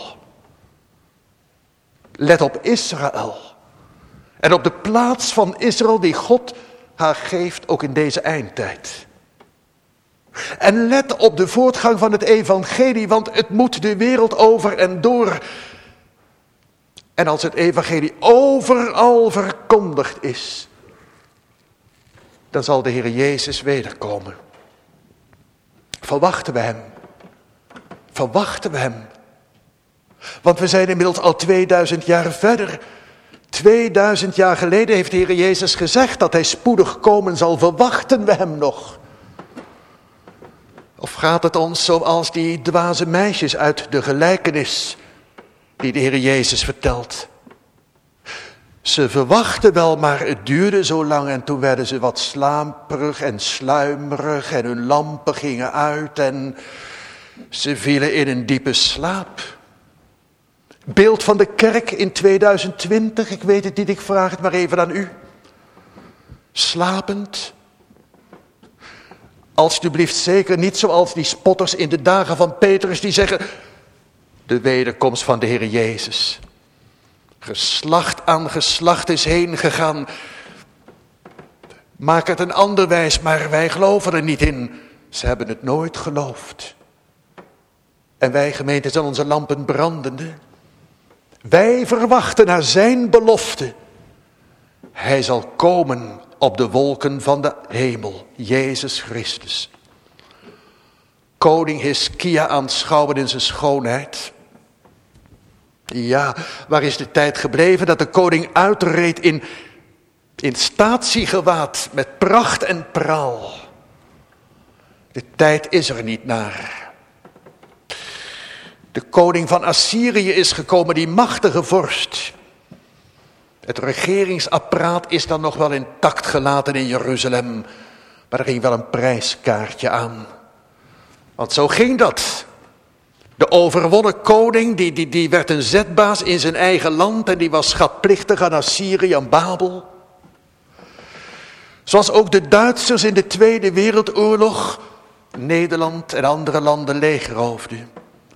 [SPEAKER 2] Let op Israël. En op de plaats van Israël die God haar geeft, ook in deze eindtijd. En let op de voortgang van het evangelie, want het moet de wereld over en door. En als het evangelie overal verkondigd is, dan zal de Heer Jezus wederkomen. Verwachten we hem? Verwachten we hem? Want we zijn inmiddels al tweeduizend jaar verder. tweeduizend jaar geleden heeft de Heer Jezus gezegd dat hij spoedig komen zal. Verwachten we hem nog? Of gaat het ons zoals die dwaze meisjes uit de gelijkenis die de Heer Jezus vertelt? Ze verwachten wel, maar het duurde zo lang en toen werden ze wat slaperig en sluimerig en hun lampen gingen uit en ze vielen in een diepe slaap. Beeld van de kerk in tweeduizend twintig, ik weet het niet, ik vraag het maar even aan u. Slapend. Alsjeblieft zeker niet zoals die spotters in de dagen van Petrus die zeggen, de wederkomst van de Heer Jezus. Geslacht aan geslacht is heen gegaan. Maak het een ander wijs, maar wij geloven er niet in. Ze hebben het nooit geloofd. En wij gemeente zijn onze lampen brandende. Wij verwachten naar zijn belofte. Hij zal komen op de wolken van de hemel, Jezus Christus. Koning Hiskia aanschouwen in zijn schoonheid. Ja, waar is de tijd gebleven dat de koning uitreed in, in statiegewaad met pracht en praal? De tijd is er niet naar. De koning van Assyrië is gekomen, die machtige vorst. Het regeringsapparaat is dan nog wel intact gelaten in Jeruzalem. Maar er ging wel een prijskaartje aan. Want zo ging dat. De overwonnen koning, die, die, die werd een zetbaas in zijn eigen land. En die was schatplichtig aan Assyrië, aan Babel. Zoals ook de Duitsers in de Tweede Wereldoorlog Nederland en andere landen leegroofden.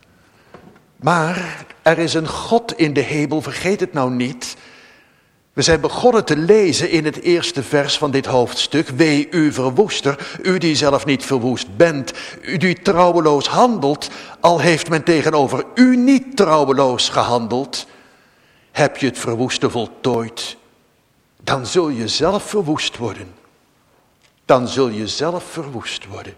[SPEAKER 2] Maar er is een God in de hemel, vergeet het nou niet. We zijn begonnen te lezen in het eerste vers van dit hoofdstuk. Wee u verwoester, u die zelf niet verwoest bent, u die trouweloos handelt, al heeft men tegenover u niet trouweloos gehandeld. Heb je het verwoeste voltooid, dan zul je zelf verwoest worden. Dan zul je zelf verwoest worden.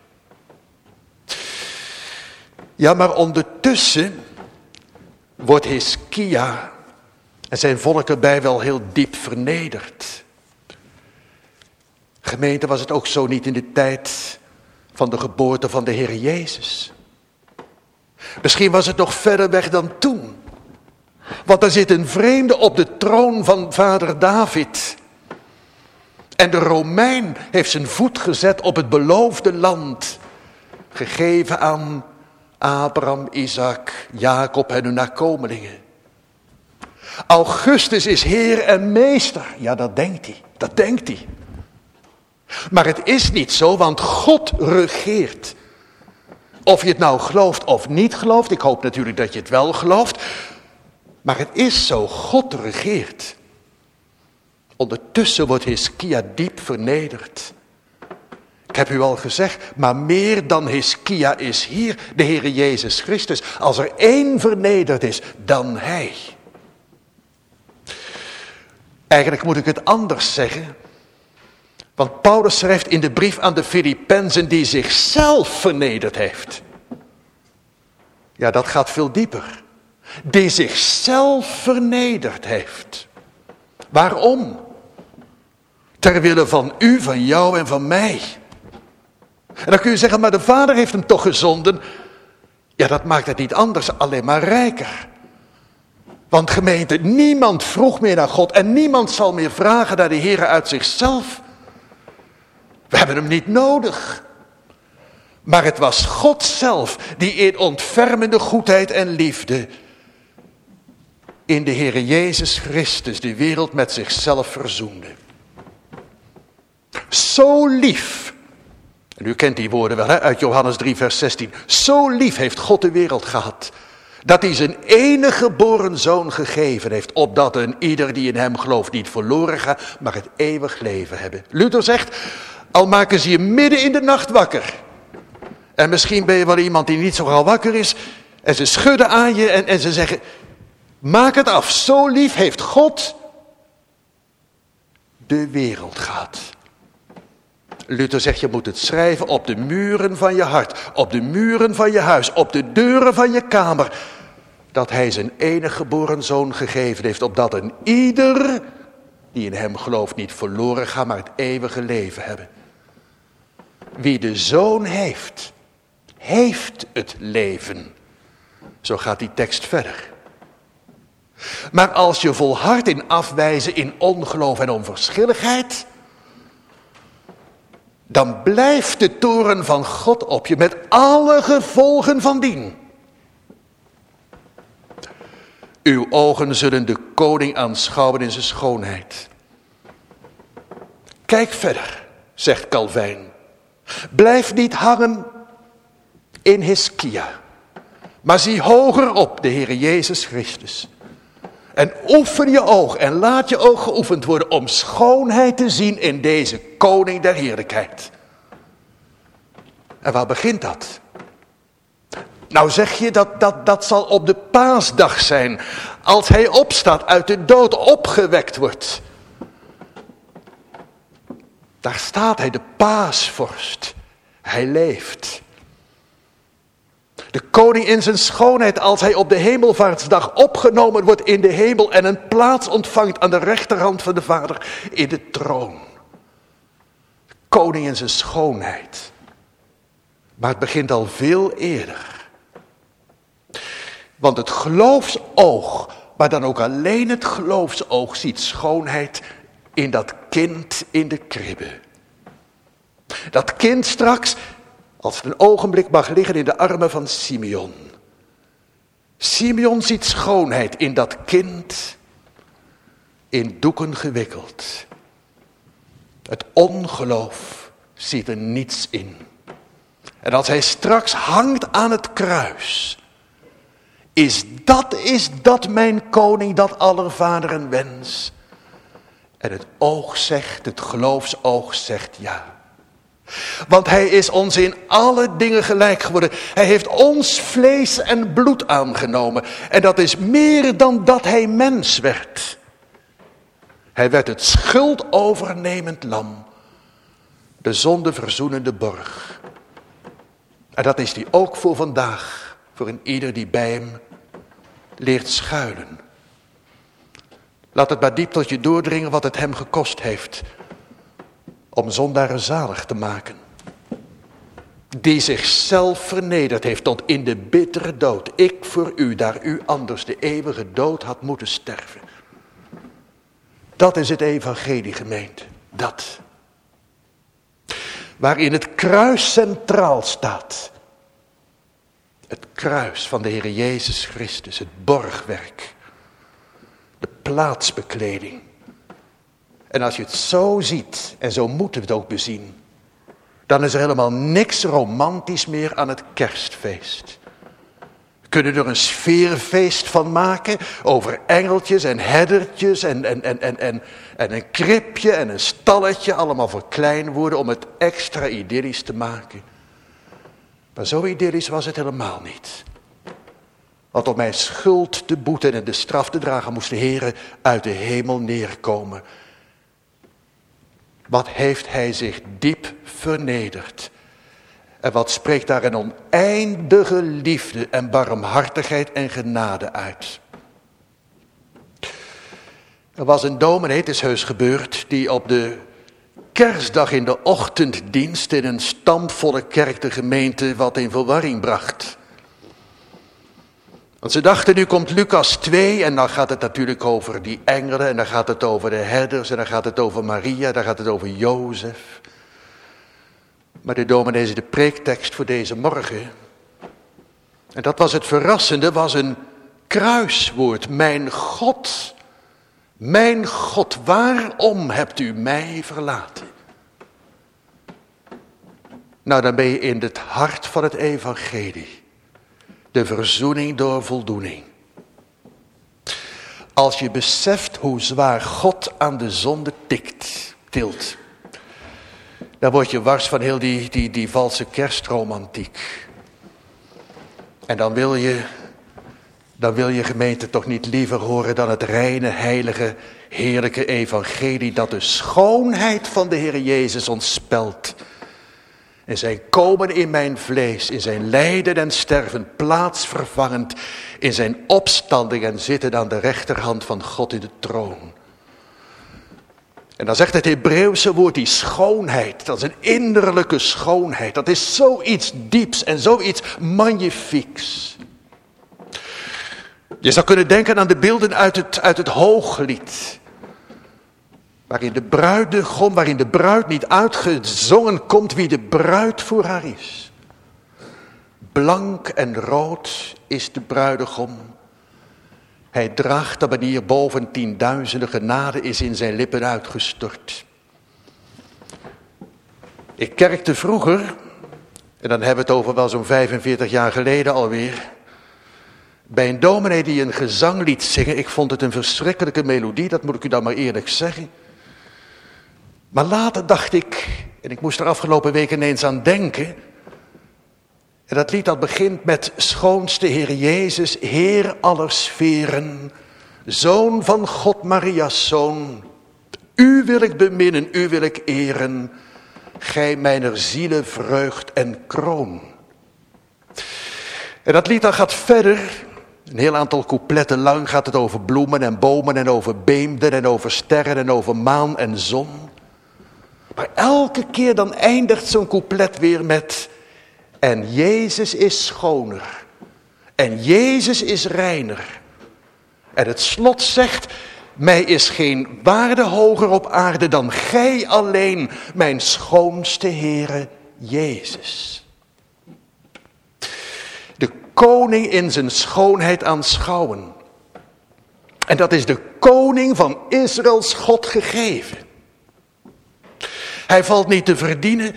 [SPEAKER 2] Ja, maar ondertussen wordt Hiskia en zijn volk erbij wel heel diep vernederd. Gemeente, was het ook zo niet in de tijd van de geboorte van de Heer Jezus? Misschien was het nog verder weg dan toen. Want er zit een vreemde op de troon van vader David. En de Romein heeft zijn voet gezet op het beloofde land. gegeven aan Abraham, Isaac, Jacob en hun nakomelingen. Augustus is heer en meester. Ja, dat denkt hij. Dat denkt hij. Maar het is niet zo, want God regeert. Of je het nou gelooft of niet gelooft. Ik hoop natuurlijk dat je het wel gelooft. Maar het is zo, God regeert. Ondertussen wordt Hiskia diep vernederd. Ik heb u al gezegd, maar meer dan Hiskia is hier de Heere Jezus Christus. Als er één vernederd is, dan hij. Eigenlijk moet ik het anders zeggen. Want Paulus schrijft in de brief aan de Filippenzen die zichzelf vernederd heeft. Ja, dat gaat veel dieper. Die zichzelf vernederd heeft. Waarom? Ter wille van u, van jou en van mij. En dan kun je zeggen, maar de Vader heeft hem toch gezonden. Ja, dat maakt het niet anders, alleen maar rijker. Want gemeente, niemand vroeg meer naar God en niemand zal meer vragen naar de Heere uit zichzelf. We hebben hem niet nodig. Maar het was God zelf die in ontfermende goedheid en liefde in de Heere Jezus Christus de wereld met zichzelf verzoende. Zo lief, en u kent die woorden wel hè, uit Johannes drie vers zestien. Zo lief heeft God de wereld gehad, dat hij zijn enige geboren zoon gegeven heeft, opdat een ieder die in hem gelooft niet verloren gaat, maar het eeuwig leven hebben. Luther zegt, al maken ze je midden in de nacht wakker. En misschien ben je wel iemand die niet zo gauw wakker is. En ze schudden aan je en, en ze zeggen, maak het af. Zo lief heeft God de wereld gehad. Luther zegt, je moet het schrijven op de muren van je hart. Op de muren van je huis. Op de deuren van je kamer. Dat hij zijn enige geboren zoon gegeven heeft. Opdat een ieder die in hem gelooft niet verloren gaat, maar het eeuwige leven hebben. Wie de zoon heeft, heeft het leven. Zo gaat die tekst verder. Maar als je volhardt in afwijzen, in ongeloof en onverschilligheid, dan blijft de toorn van God op je met alle gevolgen van dien. Uw ogen zullen de koning aanschouwen in zijn schoonheid. Kijk verder, zegt Calvijn. Blijf niet hangen in Hiskia, maar zie hoger op de Heere Jezus Christus. En oefen je oog en laat je oog geoefend worden om schoonheid te zien in deze koning der heerlijkheid. En waar begint dat? Nou zeg je dat, dat dat zal op de paasdag zijn, als hij opstaat, uit de dood opgewekt wordt. Daar staat hij, de paasvorst. Hij leeft. De koning in zijn schoonheid, als hij op de hemelvaartsdag opgenomen wordt in de hemel en een plaats ontvangt aan de rechterhand van de Vader in de troon. De koning in zijn schoonheid. Maar het begint al veel eerder. Want het geloofsoog, maar dan ook alleen het geloofsoog, ziet schoonheid in dat kind in de kribbe. Dat kind straks, als het een ogenblik mag liggen in de armen van Simeon. Simeon ziet schoonheid in dat kind in doeken gewikkeld. Het ongeloof ziet er niets in. En als hij straks hangt aan het kruis, is dat, is dat mijn koning, dat aller vaderen wens. En het oog zegt, het geloofsoog zegt ja. Want hij is ons in alle dingen gelijk geworden. Hij heeft ons vlees en bloed aangenomen. En dat is meer dan dat hij mens werd. Hij werd het schuldovernemend lam. De zondeverzoenende borg. En dat is die ook voor vandaag. Voor een ieder die bij hem leert schuilen. Laat het maar diep tot je doordringen wat het hem gekost heeft om zondaren zalig te maken. Die zichzelf vernederd heeft tot in de bittere dood. Ik voor u, daar u anders de eeuwige dood had moeten sterven. Dat is het evangelie, gemeente. Dat. Waarin het kruis centraal staat. Het kruis van de Heer Jezus Christus, het borgwerk, de plaatsbekleding. En als je het zo ziet, en zo moeten we het ook bezien, dan is er helemaal niks romantisch meer aan het kerstfeest. We kunnen er een sfeerfeest van maken, over engeltjes en herdertjes en, en, en, en, en, en een kribje en een stalletje, allemaal voor kleinwoorden om het extra idyllisch te maken. Maar zo idyllisch was het helemaal niet. Want om mijn schuld te boeten en de straf te dragen moest de Heer uit de hemel neerkomen. Wat heeft hij zich diep vernederd. En wat spreekt daar een oneindige liefde en barmhartigheid en genade uit. Er was een dominee, het is heus gebeurd, die op de kerstdag in de ochtenddienst in een stampvolle kerk de gemeente wat in verwarring bracht. Want ze dachten, nu komt Lucas twee en dan gaat het natuurlijk over die engelen en dan gaat het over de herders en dan gaat het over Maria, dan gaat het over Jozef. Maar de dominee is de preektekst voor deze morgen. En dat was het verrassende, was een kruiswoord. Mijn God, mijn God, waarom hebt u mij verlaten? Nou, dan ben je in het hart van het evangelie. De verzoening door voldoening. Als je beseft hoe zwaar God aan de zonde tikt, tilt. Dan word je wars van heel die, die, die valse kerstromantiek. En dan wil je, dan wil je gemeente toch niet liever horen dan het reine, heilige, heerlijke evangelie dat de schoonheid van de Heer Jezus ons spelt. In zijn komen in mijn vlees, in zijn lijden en sterven plaatsvervangend, in zijn opstanding en zitten aan de rechterhand van God in de troon. En dan zegt het Hebreeuwse woord, die schoonheid, dat is een innerlijke schoonheid. Dat is zoiets dieps en zoiets magnifieks. Je zou kunnen denken aan de beelden uit het, uit het Hooglied. Waarin de bruidegom, waarin de bruid niet uitgezongen komt wie de bruid voor haar is. Blank en rood is de bruidegom. Hij draagt dat manier boven tienduizenden, genade is in zijn lippen uitgestort. Ik kerkte vroeger, en dan hebben we het over wel zo'n vijfenveertig jaar geleden alweer, bij een dominee die een gezang liet zingen. Ik vond het een verschrikkelijke melodie, dat moet ik u dan maar eerlijk zeggen. Maar later dacht ik, en ik moest er afgelopen week ineens aan denken. En dat lied dat begint met schoonste Heer Jezus, Heer aller sferen, Zoon van God, Maria's Zoon. U wil ik beminnen, u wil ik eren, gij mijner ziele vreugd en kroon. En dat lied dat gaat verder, een heel aantal coupletten lang gaat het over bloemen en bomen en over beemden en over sterren en over maan en zon. Maar elke keer dan eindigt zo'n couplet weer met: en Jezus is schoner. En Jezus is reiner. En het slot zegt: mij is geen waarde hoger op aarde dan gij alleen, mijn schoonste Heere Jezus. De koning in zijn schoonheid aanschouwen. En dat is de koning van Israëls God gegeven. Hij valt niet te verdienen.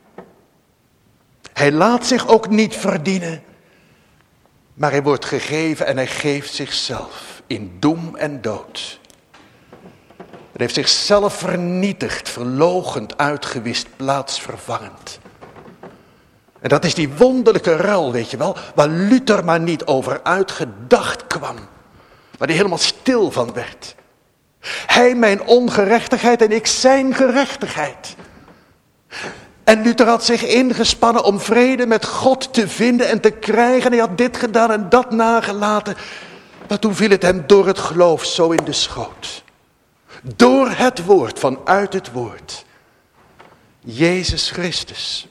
[SPEAKER 2] Hij laat zich ook niet verdienen. Maar hij wordt gegeven en hij geeft zichzelf in doem en dood. Hij heeft zichzelf vernietigd, verloochend, uitgewist, plaatsvervangend. En dat is die wonderlijke ruil, weet je wel, waar Luther maar niet over uitgedacht kwam. Waar hij helemaal stil van werd. Hij mijn ongerechtigheid en ik zijn gerechtigheid. En Luther had zich ingespannen om vrede met God te vinden en te krijgen. Hij had dit gedaan en dat nagelaten. Maar toen viel het hem door het geloof zo in de schoot. Door het woord, vanuit het woord. Jezus Christus.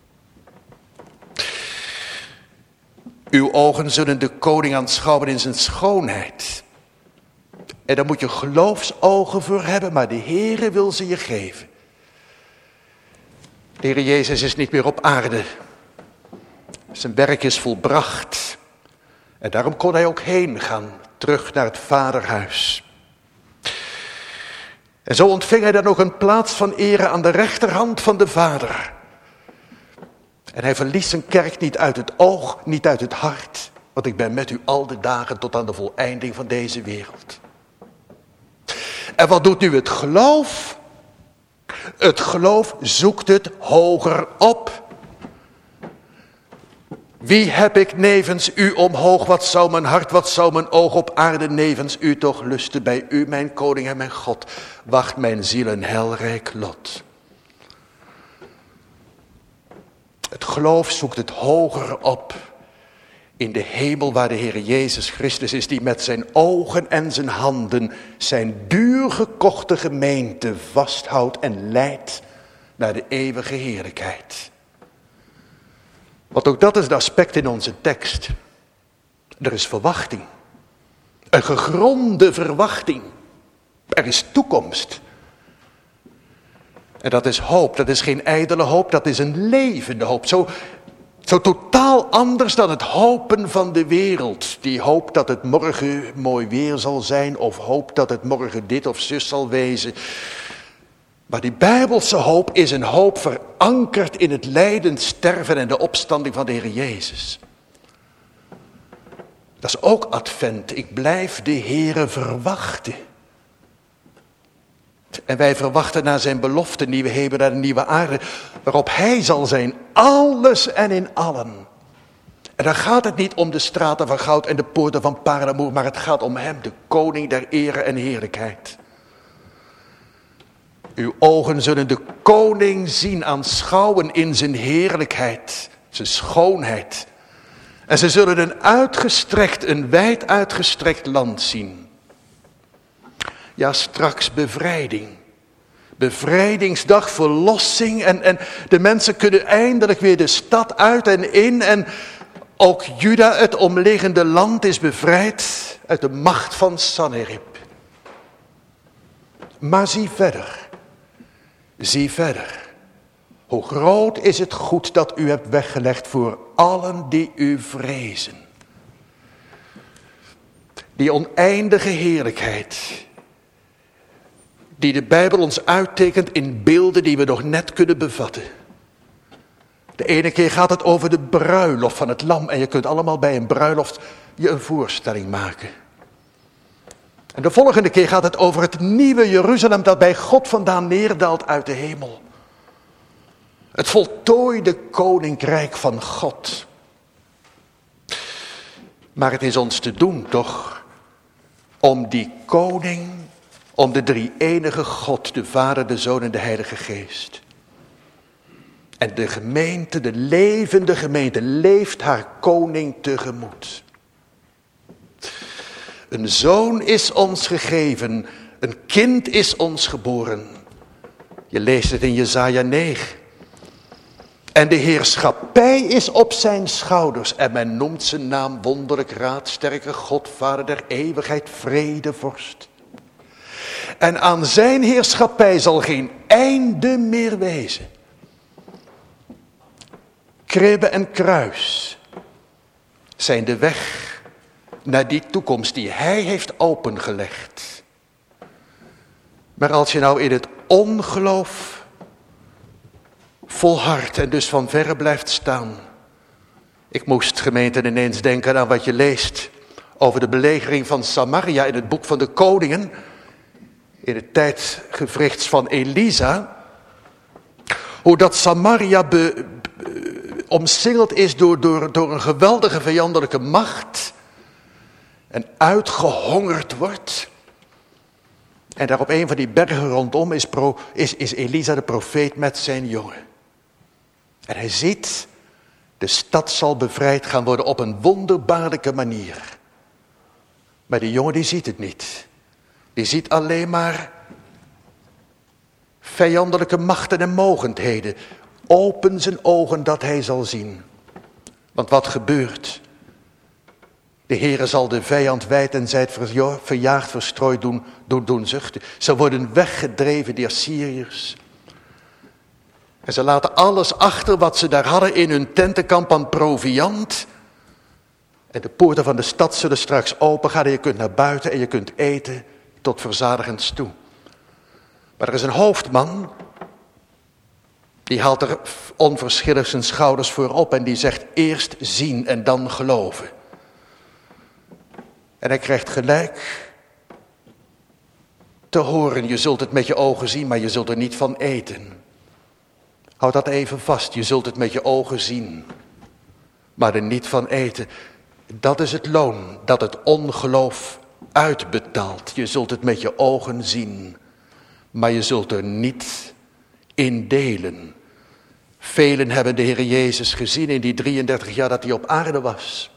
[SPEAKER 2] Uw ogen zullen de koning aanschouwen in zijn schoonheid. En daar moet je geloofsogen voor hebben, maar de Heere wil ze je geven. De Heere Jezus is niet meer op aarde. Zijn werk is volbracht. En daarom kon hij ook heen gaan, terug naar het vaderhuis. En zo ontving hij dan ook een plaats van ere aan de rechterhand van de Vader. En hij verliest zijn kerk niet uit het oog, niet uit het hart. Want ik ben met u al de dagen tot aan de voleinding van deze wereld. En wat doet nu het geloof? Het geloof zoekt het hoger op. Wie heb ik nevens u omhoog? Wat zou mijn hart, wat zou mijn oog op aarde nevens u toch lusten? Bij u, mijn koning en mijn God, wacht mijn ziel een helrijk lot. Het geloof zoekt het hoger op. In de hemel waar de Heer Jezus Christus is, die met zijn ogen en zijn handen zijn duurgekochte gemeente vasthoudt en leidt naar de eeuwige heerlijkheid. Want ook dat is het aspect in onze tekst. Er is verwachting. Een gegronde verwachting. Er is toekomst. En dat is hoop. Dat is geen ijdele hoop. Dat is een levende hoop. Zo, zo totaal anders dan het hopen van de wereld. Die hoopt dat het morgen mooi weer zal zijn. Of hoopt dat het morgen dit of zus zal wezen. Maar die Bijbelse hoop is een hoop verankerd in het lijden, sterven en de opstanding van de Heer Jezus. Dat is ook advent. Ik blijf de Heere verwachten. En wij verwachten naar zijn belofte, nieuwe hemel en nieuwe aarde, waarop hij zal zijn, alles en in allen. En dan gaat het niet om de straten van goud en de poorten van parelmoer, maar het gaat om hem, de koning der ere en heerlijkheid. Uw ogen zullen de koning zien, aanschouwen in zijn heerlijkheid, zijn schoonheid. En ze zullen een uitgestrekt, een wijd uitgestrekt land zien. Ja, straks bevrijding. Bevrijdingsdag, verlossing. En, en de mensen kunnen eindelijk weer de stad uit en in. En ook Juda, het omliggende land, is bevrijd uit de macht van Sanherib. Maar zie verder. Zie verder. Hoe groot is het goed dat u hebt weggelegd voor allen die u vrezen. Die oneindige heerlijkheid. Die de Bijbel ons uittekent in beelden die we nog net kunnen bevatten. De ene keer gaat het over de bruiloft van het lam. En je kunt allemaal bij een bruiloft je een voorstelling maken. En de volgende keer gaat het over het nieuwe Jeruzalem dat bij God vandaan neerdaalt uit de hemel. Het voltooide koninkrijk van God. Maar het is ons te doen toch om die koning, om de drie-enige God, de Vader, de Zoon en de Heilige Geest. En de gemeente, de levende gemeente, leeft haar koning tegemoet. Een zoon is ons gegeven, een kind is ons geboren. Je leest het in Jesaja negen. En de heerschappij is op zijn schouders. En men noemt zijn naam wonderlijk raad, sterke God, Vader der eeuwigheid, vrede, vorst. En aan zijn heerschappij zal geen einde meer wezen. Kribbe en kruis zijn de weg naar die toekomst die hij heeft opengelegd. Maar als je nou in het ongeloof volhardt en dus van verre blijft staan. Ik moest, gemeente, ineens denken aan wat je leest over de belegering van Samaria in het boek van de koningen. In het tijdgewrichts van Elisa. Hoe dat Samaria be, be, omsingeld is door, door, door een geweldige vijandelijke macht. En uitgehongerd wordt. En daar op een van die bergen rondom is, pro, is, is Elisa de profeet met zijn jongen. En hij ziet, de stad zal bevrijd gaan worden op een wonderbaarlijke manier. Maar die jongen die ziet het niet. Die ziet alleen maar vijandelijke machten en mogendheden. Open zijn ogen dat hij zal zien. Want wat gebeurt? De Heere zal de vijand wijd en zijd verjaagd, verstrooid doen, doen, doen zuchten. Ze worden weggedreven door Syriërs. En ze laten alles achter wat ze daar hadden in hun tentenkamp aan proviand. En de poorten van de stad zullen straks open gaan en je kunt naar buiten en je kunt eten tot verzadigens toe. Maar er is een hoofdman, die haalt er onverschillig zijn schouders voor op en die zegt eerst zien en dan geloven. En hij krijgt gelijk te horen, je zult het met je ogen zien, maar je zult er niet van eten. Houd dat even vast, je zult het met je ogen zien, maar er niet van eten. Dat is het loon dat het ongeloof uitbetaalt. Je zult het met je ogen zien, maar je zult er niet in delen. Velen hebben de Heer Jezus gezien in die drieëndertig jaar dat hij op aarde was.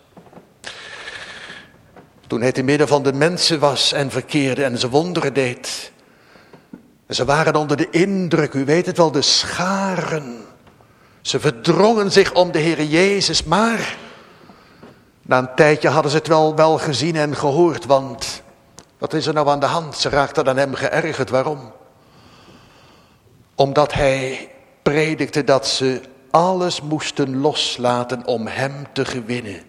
[SPEAKER 2] Toen hij te midden van de mensen was en verkeerde en ze wonderen deed. En ze waren onder de indruk, u weet het wel, de scharen. Ze verdrongen zich om de Heer Jezus, maar na een tijdje hadden ze het wel, wel gezien en gehoord. Want wat is er nou aan de hand? Ze raakten aan hem geërgerd. Waarom? Omdat hij predikte dat ze alles moesten loslaten om hem te gewinnen.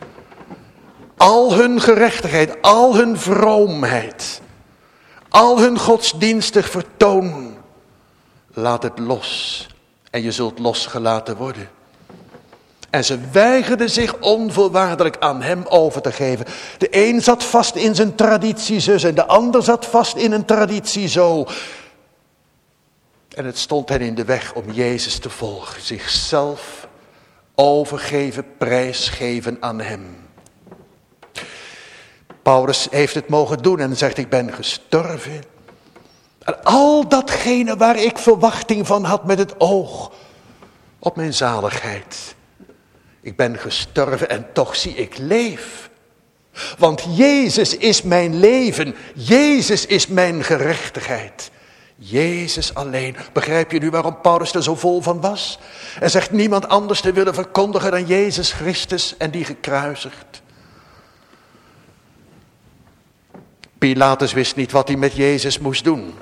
[SPEAKER 2] Al hun gerechtigheid, al hun vroomheid, al hun godsdienstig vertoon, laat het los en je zult losgelaten worden. En ze weigerden zich onvoorwaardelijk aan hem over te geven. De een zat vast in zijn traditie zus en de ander zat vast in een traditie zo. En het stond hen in de weg om Jezus te volgen. Zichzelf overgeven, prijsgeven aan hem. Paulus heeft het mogen doen en zegt ik ben gestorven. En al datgene waar ik verwachting van had met het oog op mijn zaligheid. Ik ben gestorven en toch zie ik leef. Want Jezus is mijn leven. Jezus is mijn gerechtigheid. Jezus alleen. Begrijp je nu waarom Paulus er zo vol van was? En zegt niemand anders te willen verkondigen dan Jezus Christus en die gekruisigd. Pilatus wist niet wat hij met Jezus moest doen.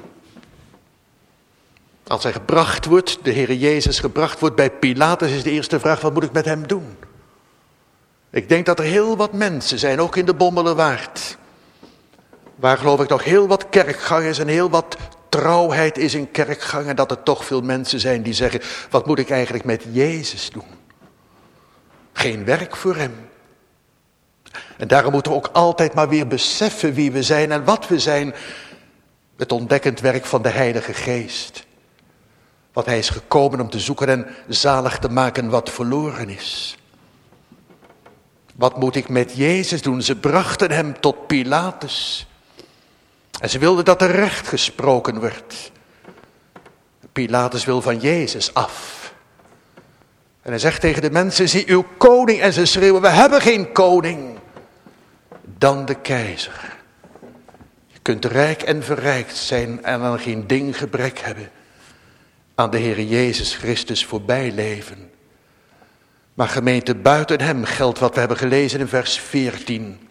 [SPEAKER 2] Als hij gebracht wordt, de Heer Jezus gebracht wordt bij Pilatus, is de eerste vraag, wat moet ik met hem doen? Ik denk dat er heel wat mensen zijn, ook in de Bommelerwaard, waar geloof ik nog heel wat kerkgangers en heel wat trouwheid is in kerkgang. En dat er toch veel mensen zijn die zeggen, wat moet ik eigenlijk met Jezus doen? Geen werk voor hem. En daarom moeten we ook altijd maar weer beseffen wie we zijn en wat we zijn. Het ontdekkend werk van de Heilige Geest. Want hij is gekomen om te zoeken en zalig te maken wat verloren is. Wat moet ik met Jezus doen? Ze brachten hem tot Pilatus. En ze wilden dat er recht gesproken werd. Pilatus wil van Jezus af. En hij zegt tegen de mensen, zie uw koning. En ze schreeuwen, we hebben geen koning dan de keizer. Je kunt rijk en verrijkt zijn en aan geen ding gebrek hebben. Aan de Heer Jezus Christus voorbij leven. Maar gemeente, buiten hem geldt wat we hebben gelezen in vers veertien.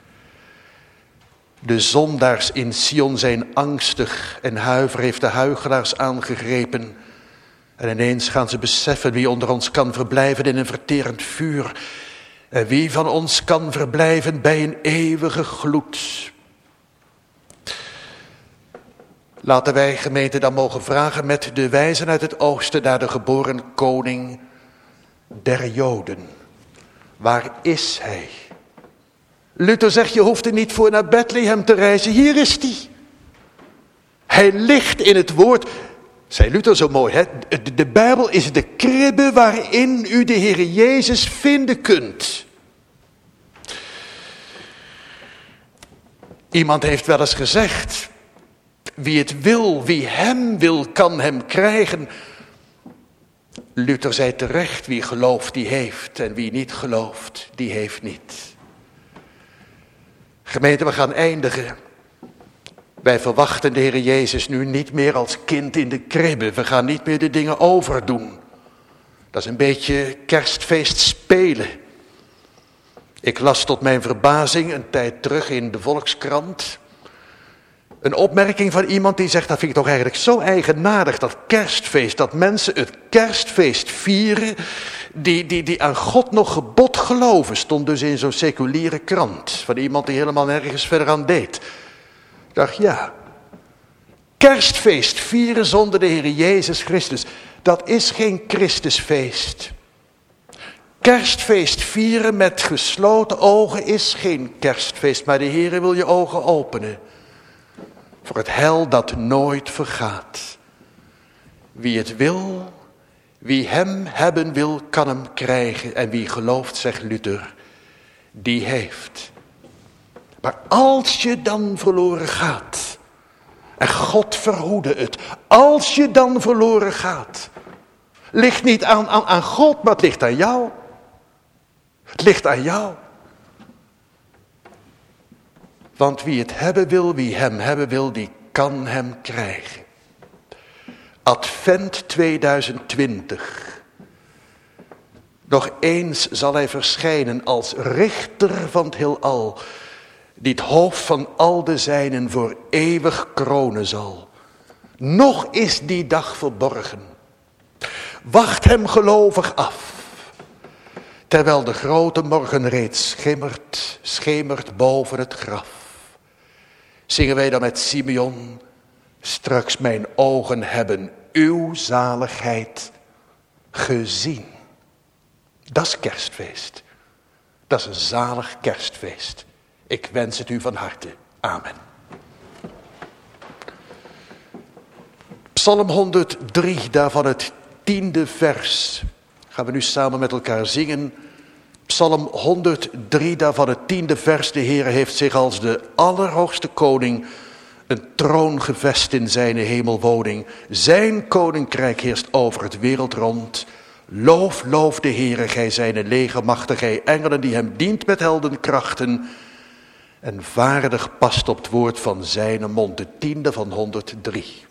[SPEAKER 2] De zondaars in Sion zijn angstig en huiver heeft de huichelaars aangegrepen. En ineens gaan ze beseffen wie onder ons kan verblijven in een verterend vuur. En wie van ons kan verblijven bij een eeuwige gloed. Laten wij gemeente dan mogen vragen met de wijzen uit het oosten naar de geboren koning der Joden. Waar is hij? Luther zegt, je hoeft er niet voor naar Bethlehem te reizen. Hier is hij. Hij ligt in het woord. Zei Luther zo mooi, hè? De, de Bijbel is de kribbe waarin u de Heer Jezus vinden kunt. Iemand heeft wel eens gezegd, wie het wil, wie hem wil, kan hem krijgen. Luther zei terecht, wie gelooft, die heeft. En wie niet gelooft, die heeft niet. Gemeente, we gaan eindigen. Wij verwachten de Heer Jezus nu niet meer als kind in de kribbe. We gaan niet meer de dingen overdoen. Dat is een beetje kerstfeest spelen. Ik las tot mijn verbazing een tijd terug in de Volkskrant Een opmerking van iemand die zegt, dat vind ik toch eigenlijk zo eigenaardig, dat kerstfeest, dat mensen het kerstfeest vieren, die, die, die aan God nog gebod geloven, stond dus in zo'n seculiere krant, van iemand die helemaal nergens verder aan deed. Ik dacht, ja, kerstfeest vieren zonder de Heer Jezus Christus, dat is geen Christusfeest. Kerstfeest vieren met gesloten ogen is geen kerstfeest, maar de Heer wil je ogen openen. Voor het heil dat nooit vergaat. Wie het wil, wie hem hebben wil, kan hem krijgen. En wie gelooft, zegt Luther, die heeft. Maar als je dan verloren gaat, en God verhoede het, als je dan verloren gaat, ligt niet aan, aan, aan God, maar het ligt aan jou. Het ligt aan jou. Want wie het hebben wil, wie hem hebben wil, die kan hem krijgen. Advent tweeduizend twintig. Nog eens zal hij verschijnen als richter van het heelal, die het hoofd van al de zijnen voor eeuwig kronen zal. Nog is die dag verborgen. Wacht hem gelovig af. Terwijl de grote morgen reeds schimmert, schemert boven het graf. Zingen wij dan met Simeon, straks mijn ogen hebben uw zaligheid gezien. Dat is kerstfeest. Dat is een zalig kerstfeest. Ik wens het u van harte. Amen. Psalm honderddrie, daarvan het tiende vers. Gaan we nu samen met elkaar zingen. Psalm honderddrie, daarvan het tiende vers. De Heer heeft zich als de allerhoogste koning een troon gevest in zijn hemelwoning. Zijn koninkrijk heerst over het wereld rond. Loof, loof de Heere, gij zijne legermachten, gij engelen die hem dient met heldenkrachten. En vaardig past op het woord van zijn mond, de tiende van honderddrie.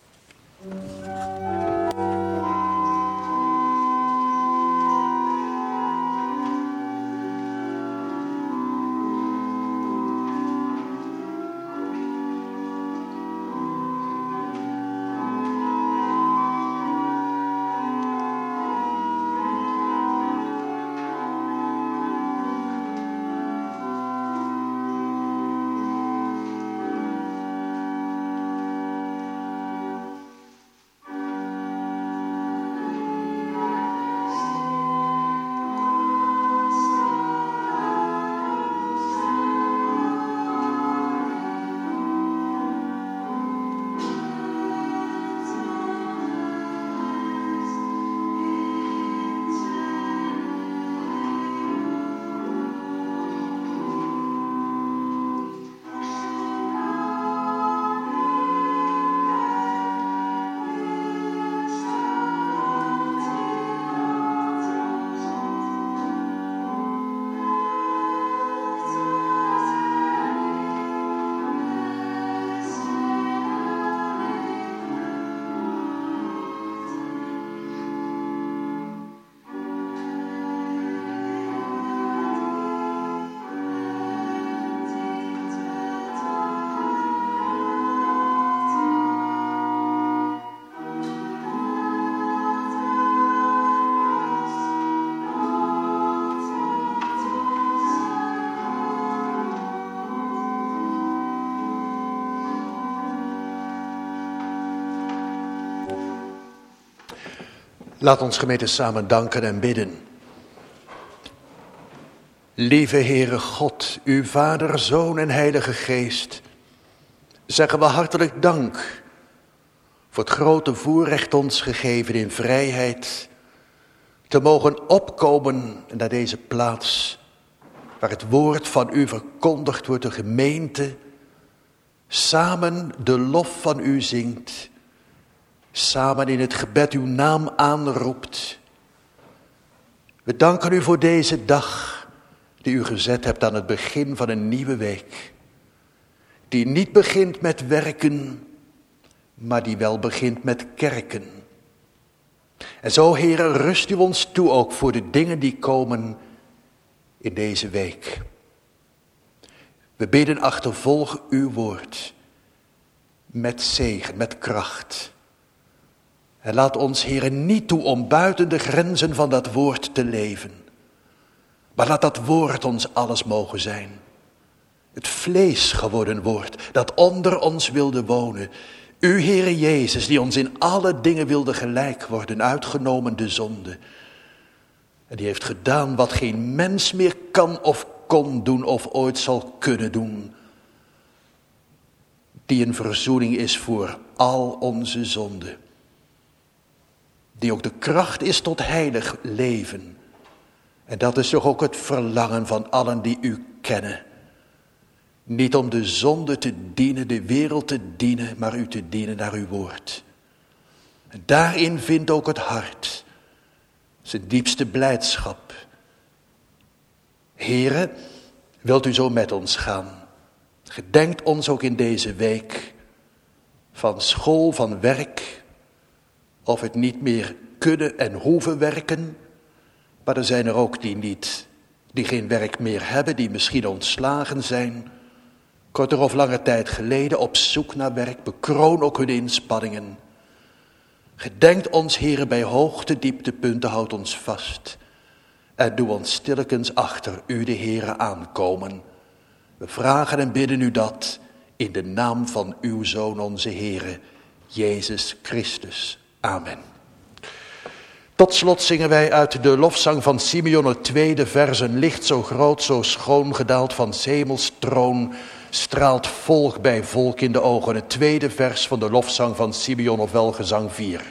[SPEAKER 2] Laat ons gemeente samen danken en bidden. Lieve Heere God, uw Vader, Zoon en Heilige Geest, zeggen we hartelijk dank voor het grote voorrecht ons gegeven in vrijheid te mogen opkomen naar deze plaats waar het woord van u verkondigd wordt, de gemeente, samen de lof van u zingt, samen in het gebed uw naam aanroept. We danken u voor deze dag die u gezet hebt aan het begin van een nieuwe week. Die niet begint met werken, maar die wel begint met kerken. En zo, Heere, rust u ons toe ook voor de dingen die komen in deze week. We bidden achtervolg uw woord. met zegen, met kracht. En laat ons, Heere, niet toe om buiten de grenzen van dat woord te leven. Maar laat dat woord ons alles mogen zijn. Het vlees geworden woord dat onder ons wilde wonen. U, Heere Jezus, die ons in alle dingen wilde gelijk worden, uitgenomen de zonde. En die heeft gedaan wat geen mens meer kan of kon doen of ooit zal kunnen doen. Die een verzoening is voor al onze zonden. Die ook de kracht is tot heilig leven. En dat is toch ook het verlangen van allen die u kennen. Niet om de zonde te dienen, de wereld te dienen, maar u te dienen naar uw woord. En daarin vindt ook het hart zijn diepste blijdschap. Heere, wilt u zo met ons gaan? Gedenkt ons ook in deze week van school, van werk, of het niet meer kunnen en hoeven werken. Maar er zijn er ook die niet, die geen werk meer hebben, die misschien ontslagen zijn. Korter of lange tijd geleden op zoek naar werk, bekroon ook hun inspanningen. Gedenkt ons, Heere, bij hoogte, dieptepunten, houd ons vast. En doe ons stillekens achter u, de Heere, aankomen. We vragen en bidden u dat in de naam van uw Zoon, onze Heere, Jezus Christus. Amen. Tot slot zingen wij uit de lofzang van Simeon het tweede vers. Een licht zo groot, zo schoon, gedaald van 's hemels troon, straalt volk bij volk in de ogen. Het tweede vers van de lofzang van Simeon, ofwel gezang vier.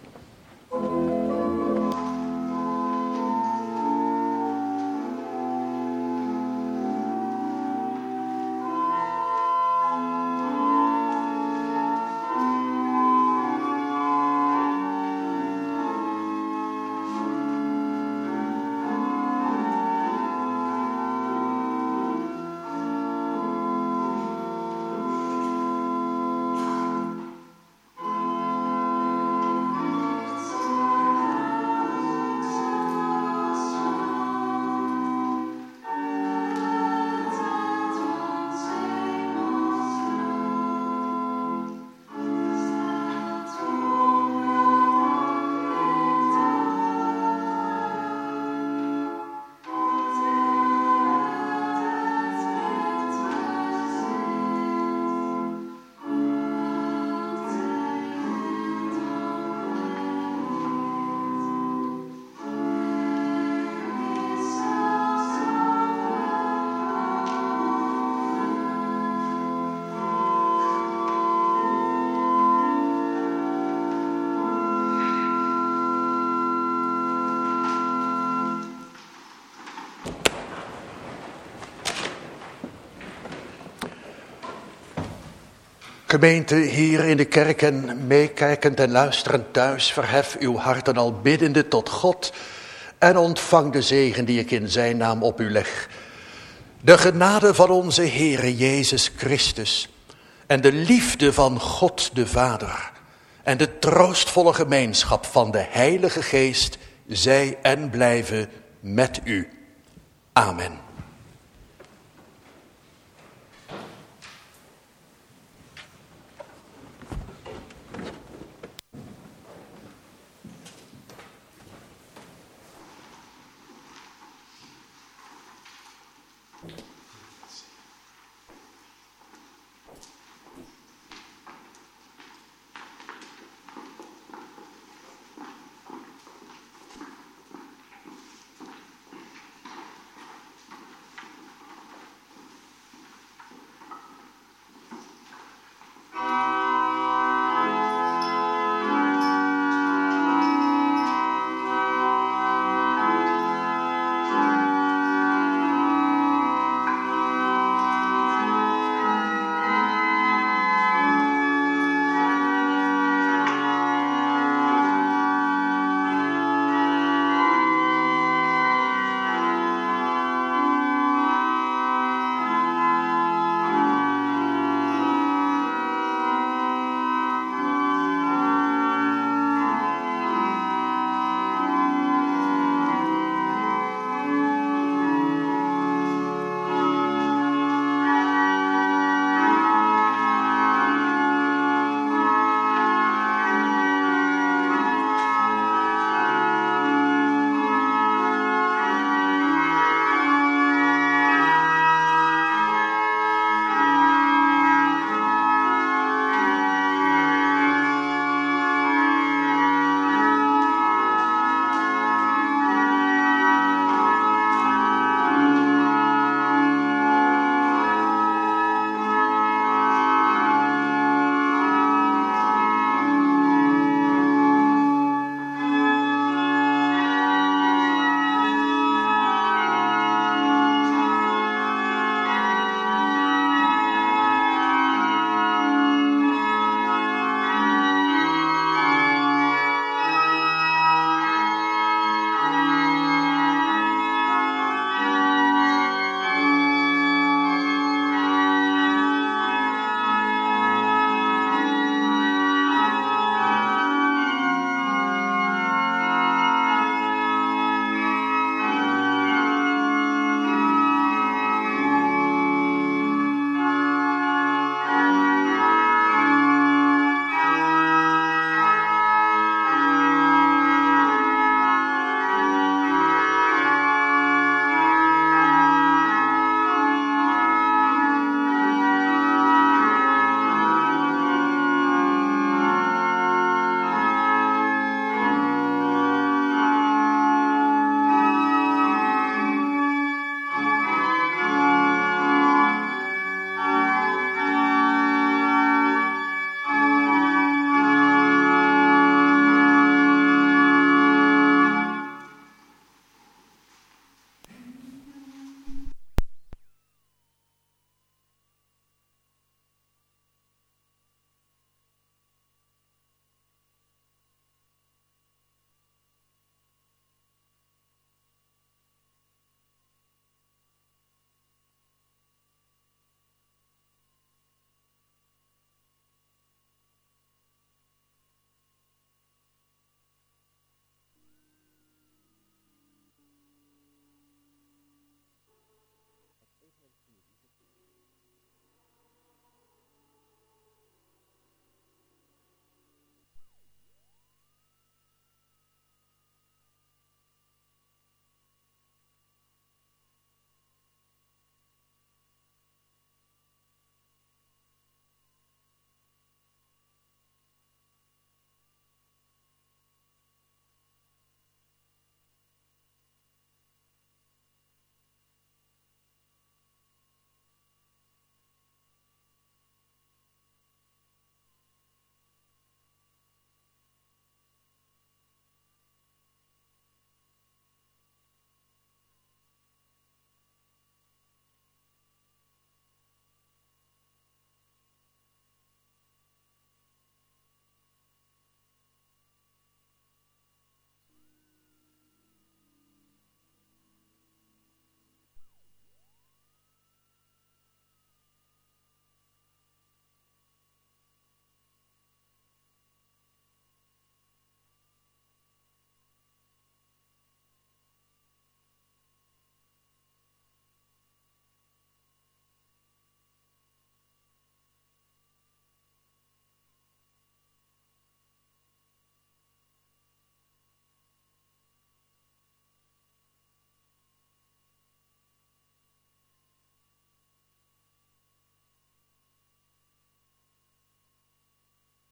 [SPEAKER 2] Gemeente, hier in de kerk en meekijkend en luisterend thuis, verhef uw harten al biddende tot God en ontvang de zegen die ik in zijn naam op u leg. De genade van onze Heere Jezus Christus en de liefde van God de Vader en de troostvolle gemeenschap van de Heilige Geest zij en blijven met u. Amen.